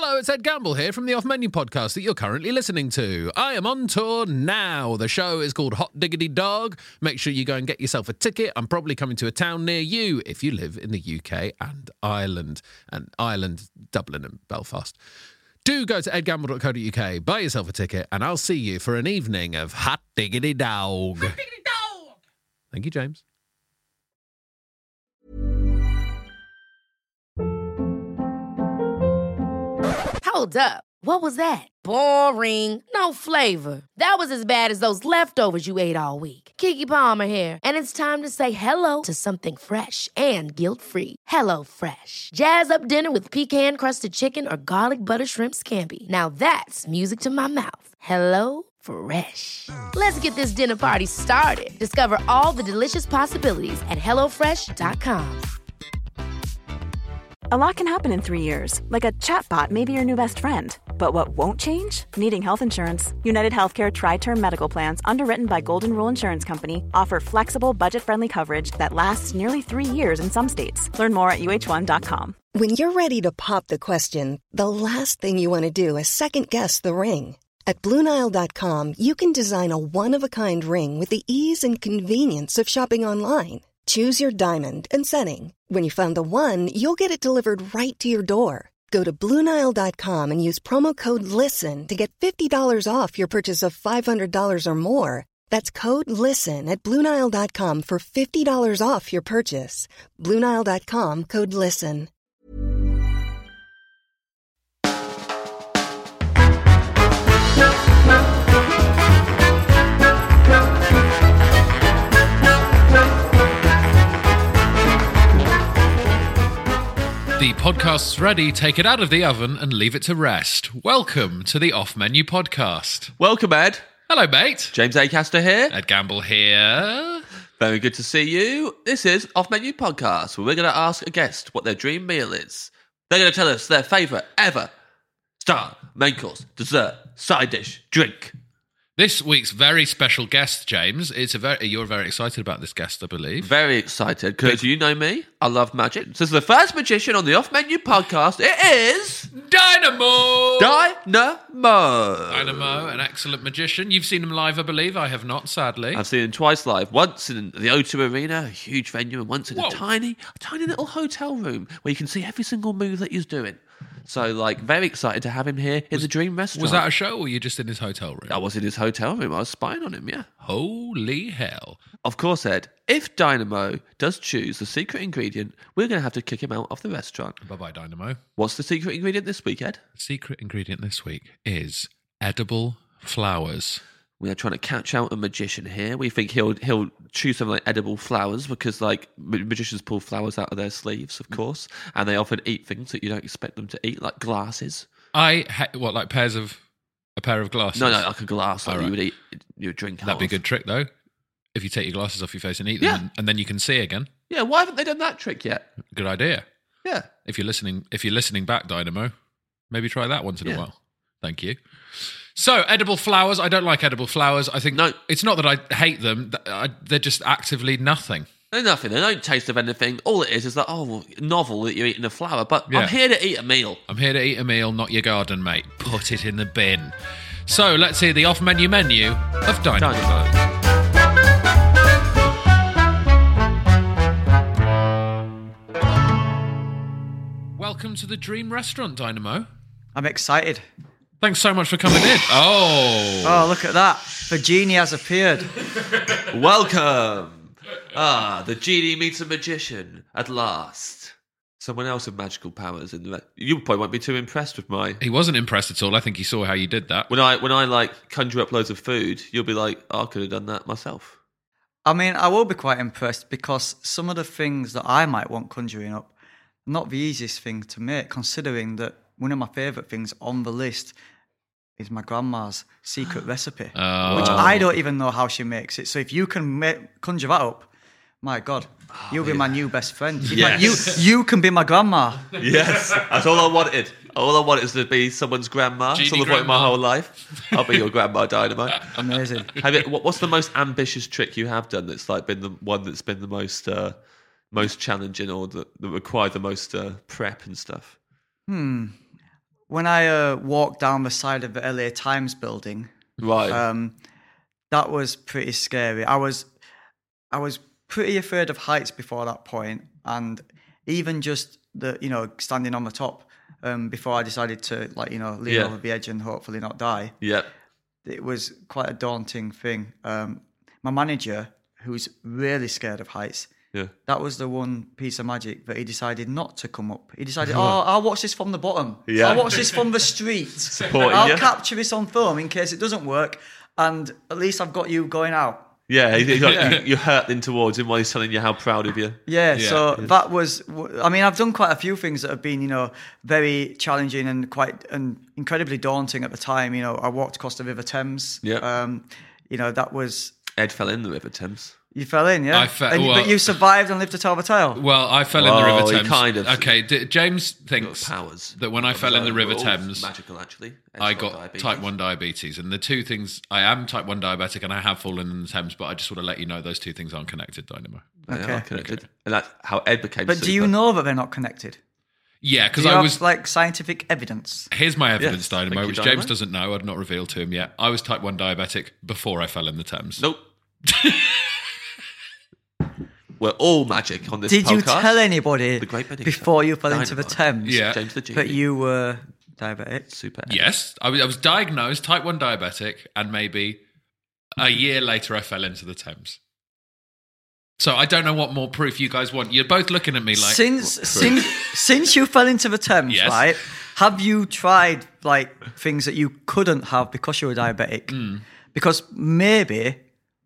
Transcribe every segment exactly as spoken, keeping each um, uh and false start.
Hello, it's Ed Gamble here from the Off Menu podcast that you're currently listening to. I am on tour now. The show is called Hot Diggity Dog. Make sure you go and get yourself a ticket. I'm probably coming to a town near you if you live in the U K and Ireland, and Ireland, Dublin and Belfast. Do go to ed gamble dot co dot uk, buy yourself a ticket, and I'll see you for an evening of Hot Diggity Dog. Hot Diggity Dog! Thank you, James. Hold up. What was that? Boring. No flavor. That was as bad as those leftovers you ate all week. Keke Palmer here, and it's time to say hello to something fresh and guilt-free. Hello Fresh. Jazz up dinner with pecan-crusted chicken or garlic butter shrimp scampi. Now that's music to my mouth. Hello Fresh. Let's get this dinner party started. Discover all the delicious possibilities at hello fresh dot com. A lot can happen in three years, like a chatbot may be your new best friend. But what won't change? Needing health insurance. United Healthcare Tri-Term Medical Plans, underwritten by Golden Rule Insurance Company, offer flexible, budget-friendly coverage that lasts nearly three years in some states. Learn more at U H one dot com. When you're ready to pop the question, the last thing you want to do is second-guess the ring. At Blue Nile dot com, you can design a one-of-a-kind ring with the ease and convenience of shopping online. Choose your diamond and setting. When you find the one, you'll get it delivered right to your door. Go to Blue Nile dot com and use promo code LISTEN to get fifty dollars off your purchase of five hundred dollars or more. That's code LISTEN at Blue Nile dot com for fifty dollars off your purchase. Blue Nile dot com, code LISTEN. The podcast's ready. Take it out of the oven and leave it to rest. Welcome to the Off Menu podcast. Welcome, Ed. Hello, mate. James Acaster here. Ed Gamble here. Very good to see you. This is Off Menu Podcast, where we're going to ask a guest what their dream meal is. They're going to tell us their favourite ever star, main course, dessert, side dish, drink. This week's very special guest, James. It's a very you're very excited about this guest, I believe. Very excited, because you know me, I love magic. This is the first magician on the Off Menu Podcast. It is... Dynamo! Dynamo! Dynamo, an excellent magician. You've seen him live, I believe. I have not, sadly. I've seen him twice live. Once in the O two Arena, a huge venue, and once in Whoa. a tiny, a tiny little hotel room where you can see every single move that he's doing. So, like, very excited to have him here in the Dream Restaurant. Was that a show, or were you just in his hotel room? I was in his hotel room. I was spying on him, yeah. Holy hell. Of course, Ed, if Dynamo does choose the secret ingredient, we're going to have to kick him out of the restaurant. Bye-bye, Dynamo. What's the secret ingredient this week, Ed? The secret ingredient this week is edible flowers. We are trying to catch out a magician here. We think he'll he'll choose some like edible flowers because like magicians pull flowers out of their sleeves, of course, and they often eat things that you don't expect them to eat, like glasses. I ha- what like pairs of a pair of glasses? No, no, like a glass, like All right. you would eat, you would drink. That'd be a good trick, though. If you take your glasses off your face and eat them, Yeah. and, and then you can see again. Yeah, why haven't they done that trick yet? Good idea. Yeah, If you're listening, if you're listening back, Dynamo, maybe try that once in Yeah. a while. Thank you. So, edible flowers. I don't like edible flowers. I think No. it's not that I hate them. th- I, they're just actively nothing. they're nothing. They don't taste of anything. All it is is that oh, well, novel that you're eating a flower. But Yeah. I'm here to eat a meal. I'm here to eat a meal, not your garden, mate. Put it in the bin. So, let's hear the off-menu menu of Dynamo. Dynamo. Welcome to the Dream Restaurant, Dynamo. I'm excited. Thanks so much for coming in. Oh. Oh, look at that. The genie has appeared. Welcome. Ah, the genie meets a magician at last. Someone else with magical powers in the. Re- you probably won't be too impressed with my. He wasn't impressed at all. I think he saw how you did that. When I when I like conjure up loads of food, you'll be like, oh, I could have done that myself. I mean, I will be quite impressed because some of the things that I might want conjuring up, not the easiest thing to make, considering that one of my favourite things on the list is my grandma's secret recipe, Oh. which I don't even know how she makes it. So if you can make, conjure that up, my God, you'll be my new best friend. In fact, Yes. you you can be my grandma. Yes, that's all I wanted. All I wanted is to be someone's grandma. Genie Someone's wanted my grandma. whole life. I'll be your grandma, Dynamo. Amazing. Have you, what, what's the most ambitious trick you have done that's like been the one that's been the most uh, most challenging or that, that required the most uh, prep and stuff? Well, when I uh, walked down the side of the L A Times building, Right. um, that was pretty scary. I was, I was pretty afraid of heights before that point, and even just the, you know, standing on the top um, before I decided to, like, you know, lean Yeah. over the edge and hopefully not die. Yep. It was quite a daunting thing. Um, my manager, who's really scared of heights, Yeah. that was the one piece of magic that he decided not to come up. He decided, oh, I'll watch this from the bottom. Yeah. I'll watch this from the street. Supporting I'll you. capture this on film in case it doesn't work, and at least I've got you going out. Yeah, he's like, you, you're hurtling towards him while he's telling you how proud of you. Yeah, Yeah. so that was. I mean, I've done quite a few things that have been, you know, very challenging and quite and incredibly daunting at the time. You know, I walked across the River Thames. Yeah. Um, you know, that was. Ed fell in the River Thames. You fell in, yeah. I fe- And- well- but you survived and lived to tell the tale. Well, I fell in the Well, River he Thames. kind of- Okay, d- James thinks Powers. that when I Of fell his in the own River rules. Thames, Magical, actually. Ed's I got diabetes. type one diabetes. And the two things, I am type one diabetic and I have fallen in the Thames, but I just want to let you know those two things aren't connected, Dynamo. They Okay. are connected. And that's how Ed became But do you super. know that they're not connected? Yeah, Do because you I have, was... like scientific evidence? Here's my evidence, Yes, Dynamo, thank you, which Dynamo. James doesn't know. I'd not revealed to him yet. I was type one diabetic before I fell in the Thames. Nope. We're all magic on this Did you podcast. tell anybody The Great Benny before Show. you fell into the Dynamite. Thames Yeah. James the Genie. that you were diabetic? Super. Yes, I was, I was diagnosed type one diabetic, and maybe a year later I fell into the Thames. So I don't know what more proof you guys want. You're both looking at me like... since since since you fell into the Thames, Yes. right? Have you tried like things that you couldn't have because you were diabetic? Mm. Because maybe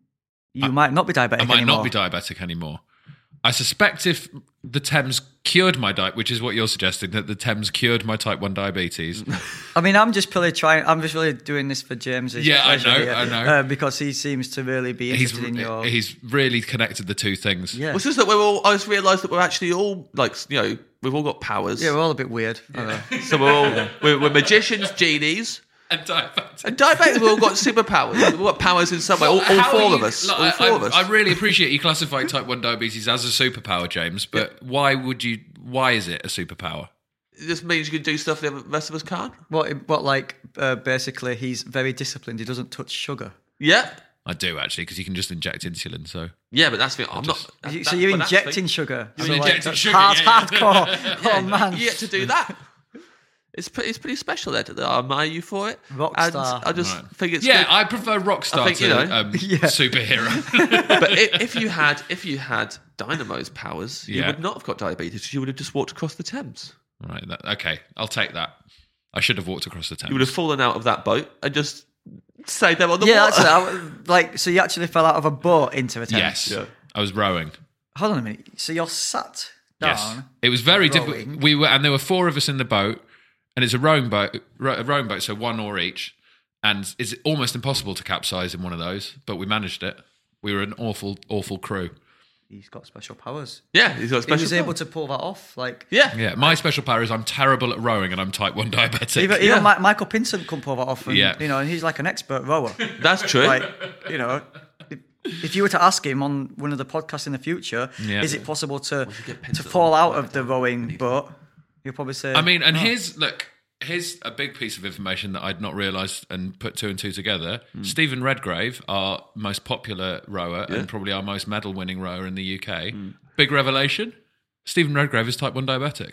you might not be diabetic I might anymore. not be diabetic anymore. I suspect if the Thames cured my diet, which is what you're suggesting, that the Thames cured my type one diabetes. I mean, I'm just really trying. I'm just really doing this for James's Yeah, I pleasure know, here, I know. uh, because he seems to really be he's interested in your. he's really connected the two things. yeah, Well, it's just that we're all. I just realised that we're actually all like, you know, we've all got powers. yeah, we're all a bit weird. I know. So we're all we're, we're magicians, genies, And diabetic. and diabetics. We've all got superpowers. We've all got powers in some way. All, all How four are of you- us. like, all I- four I, of us. I really appreciate you classifying type one diabetes as a superpower, James. But why would you? Why is it a superpower? It just means you can do stuff the rest of us can't. What? What? Like, uh, basically, he's very disciplined. He doesn't touch sugar. Yeah. I do actually, because you can just inject insulin. So Yeah, but that's the I'm just- not. You- that- so you're but that's the injecting thing. sugar. You're so injecting that's sugar, Hard, yeah, yeah. hardcore. Oh man. You get to do that. It's pretty, it's pretty special, Ed. I admire you for it. Rock and star. I just Right. think it's yeah, good. I prefer Rockstar I think, to you know, um, Yeah. superhero. But i- if you had, if you had Dynamo's powers, you Yeah. would not have got diabetes. You would have just walked across the Thames. Right. That, okay, I'll take that. I should have walked across the Thames. You would have fallen out of that boat and just stayed there on the Yeah, water. that's it. I w- like, so you actually fell out of a boat into a Thames? Yes, Yeah. I was rowing. Hold on a minute. So you're sat down. Yes, it was very difficult. rowing. We were, and there were four of us in the boat, and it's a rowing boat, ro- a rowing boat, so one oar each, and it's almost impossible to capsize in one of those, but we managed it. We were an awful, awful crew. He's got special powers. Yeah, he's got He special. was able powers. to pull that off. Like, Yeah, Yeah, my special power is I'm terrible at rowing, and I'm type one diabetic. even, Yeah. even Mi- Michael Pinson can pull that off. And, Yeah. You know, and he's like an expert rower. that's true. like, you know, if, if you were to ask him on one of the podcasts in the future, Yeah. is it possible to get to Pinson fall on out of the rowing boat? He'll probably say. I mean, and "Oh." here's look. Here's a big piece of information that I'd not realised and put two and two together. Stephen Redgrave, our most popular rower and probably our most medal-winning rower in the U K, big revelation: Stephen Redgrave is type one diabetic.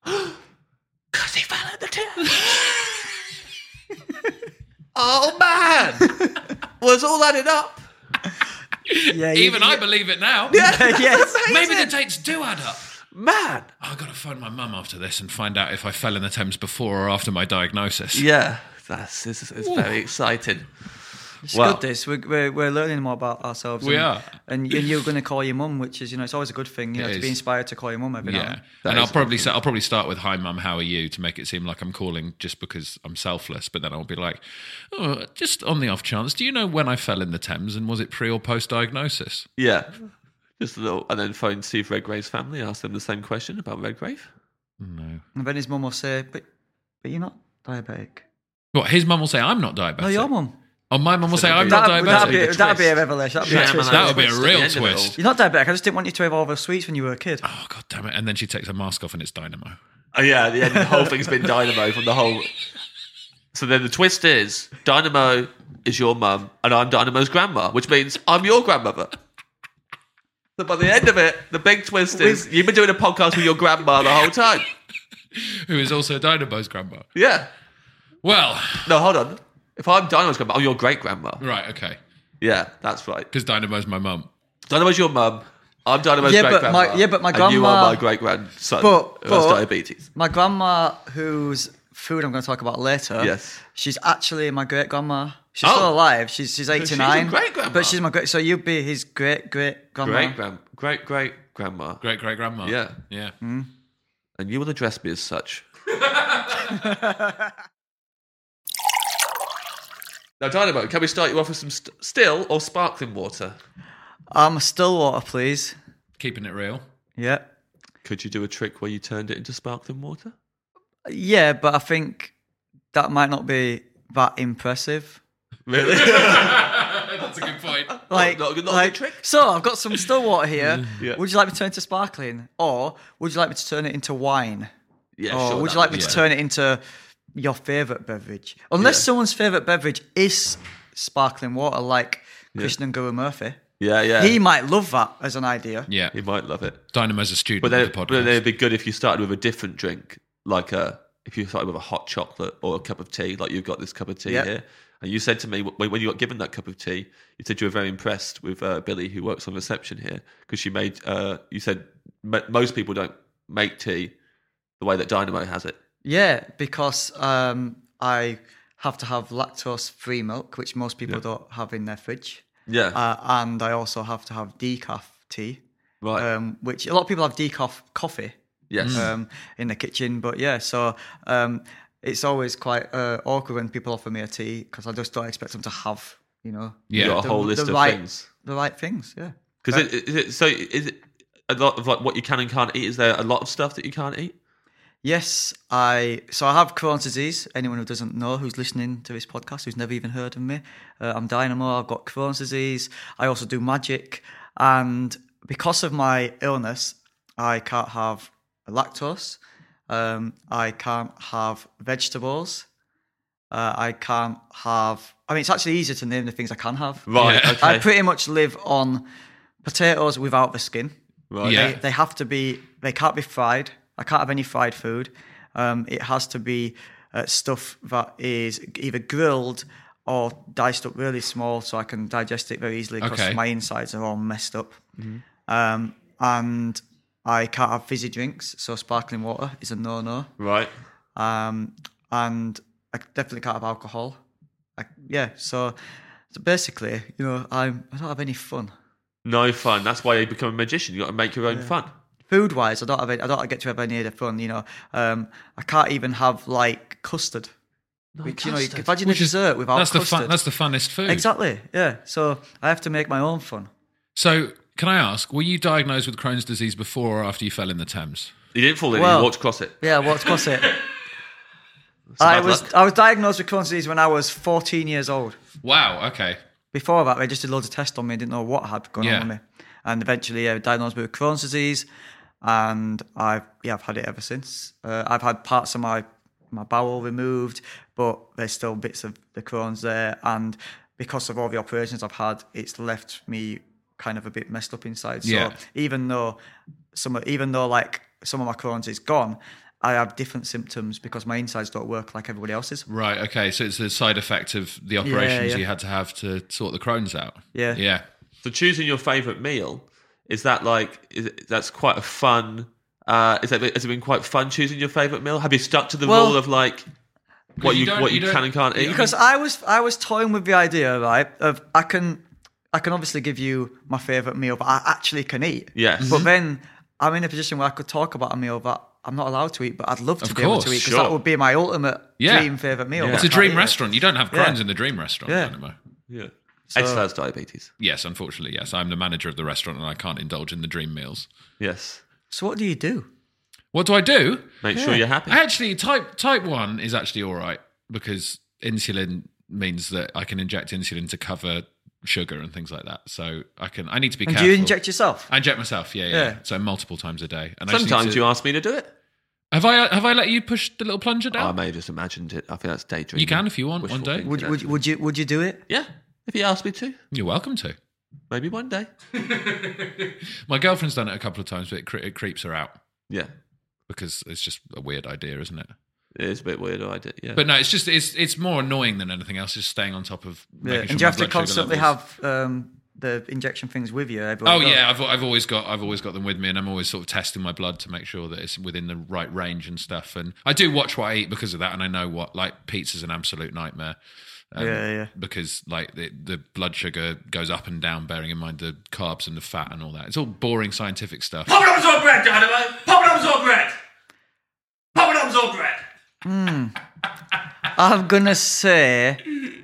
Because he fell in the Thames. Oh man, was all added up? yeah, you- Even I believe it now. yes. Maybe the dates do add up. Man, I've got to phone my mum after this and find out if I fell in the Thames before or after my diagnosis. yeah, that's it's, it's very exciting. It's Well- good. This we're, we're we're learning more about ourselves. We and, are. and, and you're going to call your mum, which is you know it's always a good thing. You know, It to be is. inspired to call your mum every now. Yeah, and That and I'll is a probably sa- I'll probably start with "Hi, Mum, how are you?" to make it seem like I'm calling just because I'm selfless. But then I'll be like, "Oh, just on the off chance, do you know when I fell in the Thames and was it pre or post diagnosis?" Yeah, just a little, and then phone Steve Redgrave's family, ask them the same question about Redgrave. No. And then his mum will say, "But but you're not diabetic." What? His mum will say I'm not diabetic. No, your mum. Oh, my mum will say I'm that'd not be- That'd, that'd, diabetic. be, that'd be a twist. revelation. That'd be a Yeah, twist. man, That would be a twist at real the end of it twist. all. You're not diabetic. I just didn't want you to have all those sweets when you were a kid. Oh god damn it! And then she takes her mask off and it's Dynamo. Oh yeah, the, end, the whole thing's been Dynamo from the whole. So then the twist is Dynamo is your mum and I'm Dynamo's grandma, which means I'm your grandmother. So by the end of it, the big twist is you've been doing a podcast with your grandma the whole time. Who is also Dynamo's grandma. Yeah. Well, No, hold on. If I'm Dynamo's grandma, I'm your great grandma. right, okay. Yeah, that's right. Because Dynamo's my mum. Dynamo's your mum. I'm Dynamo's Yeah, great but grandma. my- yeah, but my And you are grandma- my great grandson But- who has but- diabetes. My grandma, whose food I'm going to talk about later, Yes. she's actually my great grandma. She's Oh. still alive. She's she's she's eighty-nine. a great-grandma. But she's my great. So you'd be his great great grandma. Great grand, great great grandma. Great great grandma. Yeah. Yeah. Hmm. And you will address me as such. Now, Dynamo, can we start you off with some st- still or sparkling water? Um, still water, please. Keeping it real. Yeah, Could you do a trick where you turned it into sparkling water? yeah, but I think that might not be that impressive. Really? That's a good point. Like, not a good- not a like good trick? So I've got some still water here. Yeah. Would you like me to turn it to sparkling, or would you like me to turn it into wine, Yeah, or sure. would that you like me was- to yeah. turn it into your favourite beverage? Unless Yeah. someone's favourite beverage is sparkling water, like Krishnan Guru Murphy. Yeah, yeah. He might love that as an idea. Yeah. He might love it. Dynamo's a student But then, of the but podcast. then it'd be good if you started with a different drink, like a if you started with a hot chocolate or a cup of tea, like you've got this cup of tea Yeah. here. And you said to me when, when you got given that cup of tea, you said you were very impressed with uh, Billy, who works on reception here, because she made. Uh, you said m- most people don't make tea the way that Dynamo has it. Yeah, because um, I have to have lactose-free milk, which most people Yeah. don't have in their fridge. Yeah, Uh, and I also have to have decaf tea, right. um, which a lot of people have decaf coffee yes. um, in the kitchen. But yeah, so um, it's always quite uh, awkward when people offer me a tea because I just don't expect them to have, you know, Yeah. You got a the- whole the list of right- things. the right things. Yeah. Because it, is it so? Is it a lot of like what you can and can't eat? Is there a lot of stuff that you can't eat? Yes, I. So I have Crohn's disease. Anyone who doesn't know, who's listening to this podcast, who's never even heard of me, uh, I'm Dynamo. I've got Crohn's disease. I also do magic, and because of my illness, I can't have lactose. Um, I can't have vegetables. Uh, I can't have. I mean, it's actually easier to name the things I can have. Right. Yeah. Okay. I pretty much live on potatoes without the skin. right. Yeah. They, they have to be. They can't be fried. I can't have any fried food. Um, it has to be uh, stuff that is either grilled or diced up really small, so I can digest it very easily because Okay. my insides are all messed up. Um, and I can't have fizzy drinks, so sparkling water is a no-no. Right. Um, and I definitely can't have alcohol. I, yeah, so, so basically, you know, I'm, I don't have any fun. No fun. That's why you become a magician. You got to make your own fun. Food wise, I don't have any, I don't get to have any of the fun. You know, um, I can't even have like custard. Which, you know, you can imagine Which a is- dessert without that's the custard. fun. That's the funnest food. Exactly. Yeah. So I have to make my own fun. So, can I ask, were you diagnosed with Crohn's disease before or after you fell in the Thames? You didn't fall in. Well- you walked across it. Yeah. What's what's it? It's I bad was luck. I was diagnosed with Crohn's disease when I was fourteen years old. Wow. Okay. Before that, they just did loads of tests on me. Didn't know what had going Yeah. on with me, and eventually, yeah, diagnosed me with Crohn's disease, and I've yeah, I've had it ever since. Uh, I've had parts of my my bowel removed, but there's still bits of the Crohn's there, and because of all the operations I've had, it's left me kind of a bit messed up inside. So Yeah. even though some, of- even though like some of my Crohn's is gone, I have different symptoms because my insides don't work like everybody else's. Right. Okay. So it's a side effect of the operations yeah. you had to have to sort the Crohn's out. Yeah. Yeah. So choosing your favourite meal, is that like is it, that's quite a fun? Uh, is that has it been quite fun choosing your favourite meal? Have you stuck to the Well- rule of like what you you, don't- what you you, don't- can and can't eat? Because I was I was toying with the idea, right, of I can I can obviously give you my favourite meal that I actually can eat. Yes. But then I'm in a position where I could talk about a meal that I'm not allowed to eat, but I'd love to Of be able course, to eat because sure. that would be my ultimate Yeah. dream favourite meal. Yeah. but It's a I can't dream eat it. restaurant. You don't have Crohn's Yeah. in the dream restaurant, Yeah. Dynamo. yeah. X has diabetes. Yes, unfortunately, yes. I'm the manager of the restaurant and I can't indulge in the dream meals. Yes. So what do you do? What do I do? Make sure you're happy. Actually, type type one is actually all right because insulin means that I can inject insulin to cover sugar and things like that. So I can. I need to be And do careful. you inject yourself? I inject myself. Yeah, yeah. Yeah. So multiple times a day. And I just need Sometimes to- you ask me to do it. Have I have I let you push the little plunger Oh, I down? may have just imagined it. I think that's daydreaming. You can if you want, Wishful one day. thinking, Would, would, would you would you do it? Yeah, if he asked me to. You're welcome to. Maybe one day. My girlfriend's done it a couple of times, but it, cre- it creeps her out Yeah. because it's just a weird idea, isn't it? It is a bit weird, I did, yeah. But no, it's just it's it's more annoying than anything else. Just staying on top of Yeah. making And sure do you my have to blood sugar constantly levels- have um, the injection things with you? everywhere Oh you go? yeah, I've I've always got I've always got them with me, and I'm always sort of testing my blood to make sure that it's within the right range and stuff. And I do watch what I eat because of that, and I know what like pizza's an absolute nightmare. Um, Yeah, yeah. Because like the, the blood sugar goes up and down, bearing in mind the carbs and the fat and all that. It's all boring scientific stuff. Poppadoms on bread, Dynamo! Poppadoms on bread! Poppadoms on bread! I'm gonna say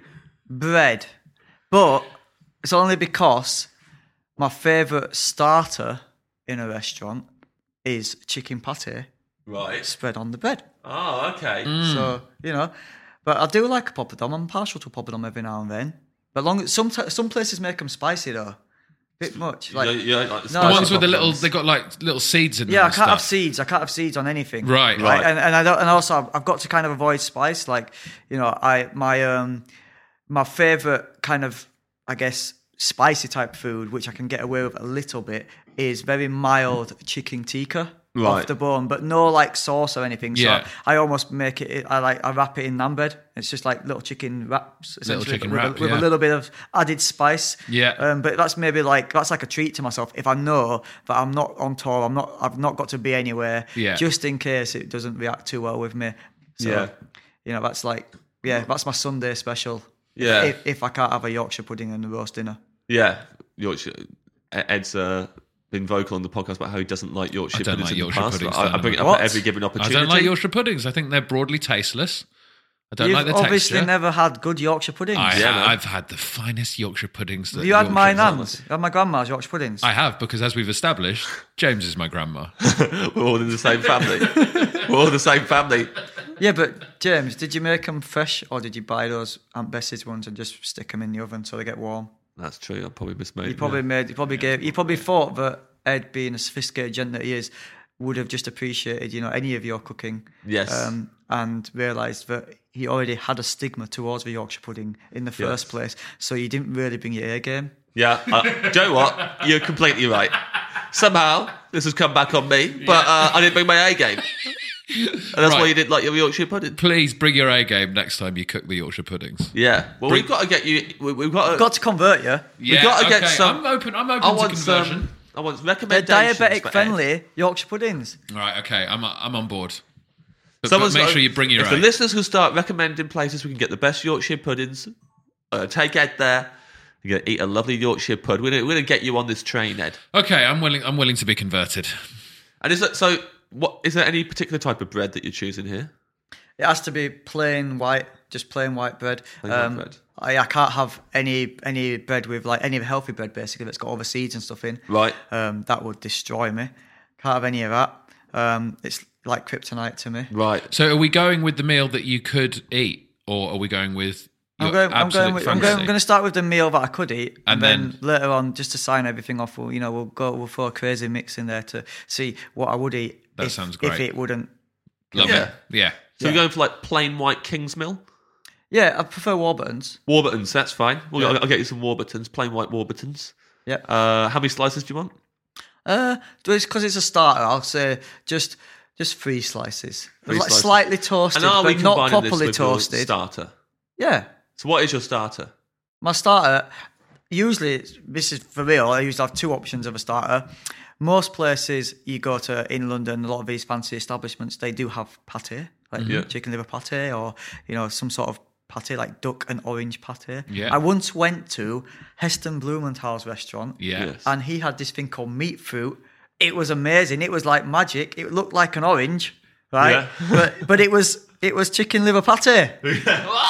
bread, but it's only because my favourite starter in a restaurant is chicken pate Right. spread on the bread. Oh, okay. So you know, but I do like a poppadom. I'm partial to a poppadom every now and then. But long some t- some places make them spicy though, bit much. Like, you don't like the No, The spicy ones with the little, poppadoms? they got like little seeds in them. yeah, I and can't have stuff. seeds. I can't have seeds on anything. Right, right. And and I don't. And also, I've- I've got to kind of avoid spice. Like you know, I my um my favorite kind of I guess spicy type food, which I can get away with a little bit, is very mild chicken tikka. Right. Off the bone, but no like sauce or anything. So Yeah. I almost make it. I like I wrap it in naan bread. It's just like little chicken wraps, Little essentially, chicken with, wrap, a, with yeah. a little bit of added spice. Yeah. Um, but that's maybe like that's like a treat to myself if I know that I'm not on tour. I'm not. I've not got to be anywhere. Yeah. Just in case it doesn't react too well with me. So, Yeah. You know, that's like yeah, that's my Sunday special. Yeah. If, if I can't have a Yorkshire pudding and a roast dinner. Yeah. Yorkshire. Ed's uh, been vocal on the podcast about how he doesn't like Yorkshire I don't puddings like in Yorkshire the past. puddings, I, I don't bring it I? up What? at every given I opportunity. don't like Yorkshire puddings. I think they're broadly tasteless. I don't You've like the obviously texture. never had good Yorkshire puddings. I Yeah, ha- man. I've had the finest Yorkshire puddings. That Have you had my Yorkshire's on. nan's? You had my grandma's Yorkshire puddings. I have, because as we've established, James is my grandma. We're all in the same family. We're all the same family. Yeah, but James, did you make them fresh or did you buy those Aunt Bessie's ones and just stick them in the oven so they get warm? That's true. I probably mismade. You probably made. You probably gave. You probably thought that Ed, being a sophisticated gent that he is, would have just appreciated, you know, any of your cooking. Yes. Um, and realised that he already had a stigma towards the Yorkshire pudding in the first Yes. place, so you didn't really bring your A game. Yeah. Uh, do you know what? You're completely right. Somehow this has come back on me, but uh, I didn't bring my A game, and that's why Right. you didn't like your Yorkshire pudding. Please bring your A game next time you cook the Yorkshire puddings. Yeah. Well, Bring- we've got to get you. we- We've got to. Got to convert you. Yeah, gotta get okay, some- I'm open. I'm open I to want conversion. some. I want They're recommendations. diabetic for Ed. friendly Yorkshire puddings. Right, okay, I'm I'm on board. But, but Someone's make got- sure you bring your If A. the listeners can start recommending places we can get the best Yorkshire puddings, uh, take Ed there. You're gonna eat a lovely Yorkshire pud. We're gonna, we're gonna get you on this train, Ed. Okay, I'm willing. I'm willing to be converted. And is that so? What is there any particular type of bread that you're choosing here? It has to be plain white, just plain white bread. Plain white Um, bread. I, I can't have any any bread with like any healthy bread basically that's got all the seeds and stuff in. Right. Um, that would destroy me. Can't have any of that. Um, it's like kryptonite to me. Right. So, are we going with the meal that you could eat, or are we going with your I'm going, I'm, absolute going with, I'm, fantasy? going, I'm going to start with the meal that I could eat, And and, then, then- later on, just to sign everything off, we'll you know we'll go we'll throw a crazy mix in there to see what I would eat. That if, sounds If great. it wouldn't, Love Yeah. it. Yeah. So Yeah. we're going for like plain white Kingsmill. yeah, I prefer Warburton's. Warburtons, that's fine. Well, Yeah. I'll, I'll get you some Warburtons, plain white Warburtons. Yeah. Uh, how many slices do you want? Uh, because it's a starter, I'll say just just three slices, Three Like slices. slightly toasted, And are we but not combining this properly with your toasted. starter? Yeah, So what is your starter? my starter. Usually, it's- this is for real. I usually have two options of a starter. Most places you go to in London, a lot of these fancy establishments, they do have pate, like Yeah. chicken liver pate, or you know some sort of pate like duck and orange pate. Yeah. I once went to Heston Blumenthal's restaurant. Yeah. Yes. And he had this thing called meat fruit. It was amazing. It was like magic. It looked like an orange, right? Yeah. but but it was it was chicken liver pate.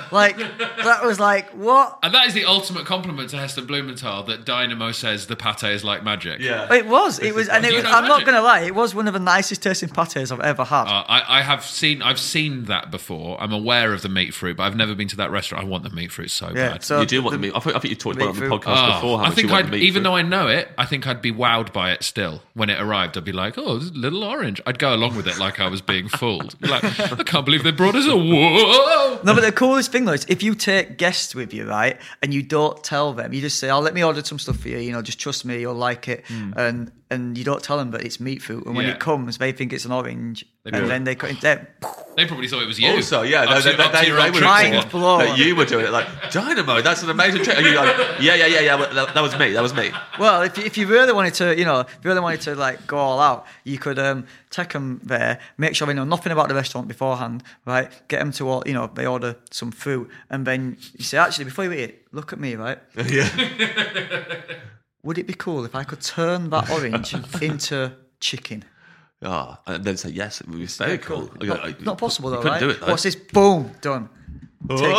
Like, that was like, what? And that is the ultimate compliment to Heston Blumenthal that Dynamo says the pate is like magic. Yeah. It was. It was, and it You was, know I'm not magic. going to lie, it was one of the nicest tasting pates I've ever had. Uh, I, I have seen I've seen that before. I'm aware of the meat fruit, but I've never been to that restaurant. I want the meat fruit so yeah, bad. so You do want the- the meat. I think, I think you talked about it on the meat fruit. podcast Oh, before. How I much think you want I'd, the meat even fruit. though I know it, I think I'd be wowed by it still. When it arrived, I'd be like, "Oh, this is a little orange." I'd go along with it like I was being fooled. Like, I can't believe they brought us a whoa. No, but the coolest thing though is if you take guests with you, right, and you don't tell them, you just say, "Oh, let me order some stuff for you. You know, just trust me, you'll like it," and and you don't tell them that it's meat fruit. And when Yeah. it comes, they think it's an orange, They and do. then they cut it. Then, They probably thought it was you. Also, yeah, Up they, to- they, up to they, your they old would tricks. Mind have blown. thought that you were doing it like, Dynamo, that's an amazing trick. And you go, yeah, yeah, yeah, yeah, well, that, that was me, that was me. well, if you, if you really wanted to, you know, if you really wanted to like go all out, you could um, take them there, make sure they know nothing about the restaurant beforehand, right? Get them to all, you know, they order some fruit, and then you say, actually, before you eat it, look at me, right? Yeah. Would it be cool if I could turn that orange into chicken? Oh, and then say yes, it would be very cool. I go, I- Not, not possible you though, couldn't right? do it, though. What's this? Boom, done. Take it.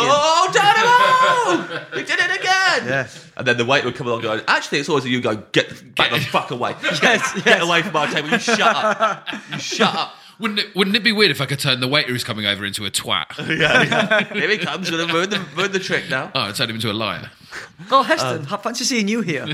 Oh, Dynamo! We did it again! Yeah. And then the waiter would come along and go, actually, it's always you go, get back the fuck away. Yes, yes. Get away from our table. You shut up. You shut up. Wouldn't it, wouldn't it be weird if I could turn the waiter who's coming over into a twat? Yeah, yeah. Here he comes. Going to ruin the, ruin the trick now. Oh, I'd turn him into a liar. Oh, Heston, Um, I fancy seeing you here.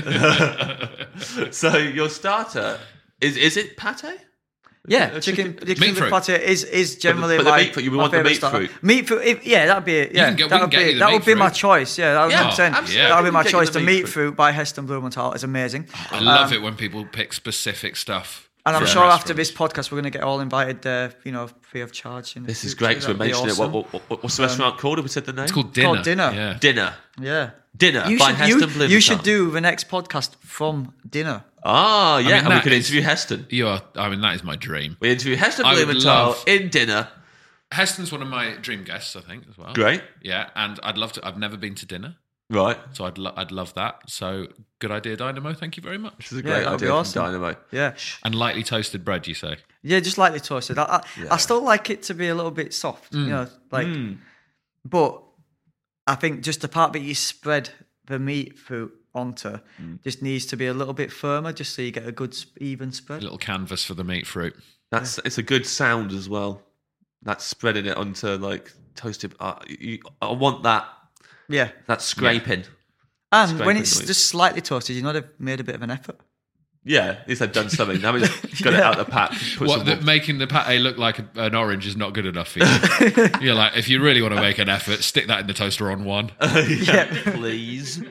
So your starter, is is it pate? Yeah, Uh, chicken, chicken- chicken Meat fruit. pate is is generally but the my, meat fruit, you my want the favourite meat starter. fruit. Meat fruit, if, yeah, that'd be it. Yeah, can get- we that can would get you be the that meat would be my fruit. choice. Yeah, that would Yeah, one hundred percent. absolutely. That would be my We can get you choice. the The meat meat fruit. fruit by Heston Blumenthal is amazing. I love Um, it when people pick specific stuff. And I'm from sure after restaurants. this podcast, we're going to get all invited there, you know, free of charge. In the This is future. great. So we're That'd be mentioning awesome. it. What, what, what, what's the restaurant called? Have we said the name? It's called Dinner. called Dinner. Yeah. Dinner. Yeah. Dinner You by should, Heston you, Blumenthal. you should do the next podcast from dinner. Ah, yeah. mean, and we that could is- interview Heston. You are. I mean, that is my dream. We interview Heston I would Blumenthal love- in Dinner. Heston's one of my dream guests, I think, as well. Great. Yeah, and I'd love to. I've never been to dinner, Right. so I'd lo- I'd love that. So good idea, Dynamo. Thank you very much. This is a Yeah, great that'd be idea from awesome. Dynamo. Yeah. And lightly toasted bread, you say? Yeah, just lightly toasted. I, I, I still like it to be a little bit soft, you know, like, but I think just the part that you spread the meat fruit onto just needs to be a little bit firmer, just so you get a good s- even A spread. little canvas for the meat fruit. That's it's a good sound as well. That's spreading it onto like toasted. Uh, you, I want that. Yeah, That scraping. and Scraping when it's noise. just slightly toasted, you know they've made a bit of an effort. Yeah, at least they've done something. Now we just got it out of the pack. Put What, some that making the pate look like a, an orange is not good enough for you. You're like, if you really want to make an effort, stick that in the toaster on one. yeah, please.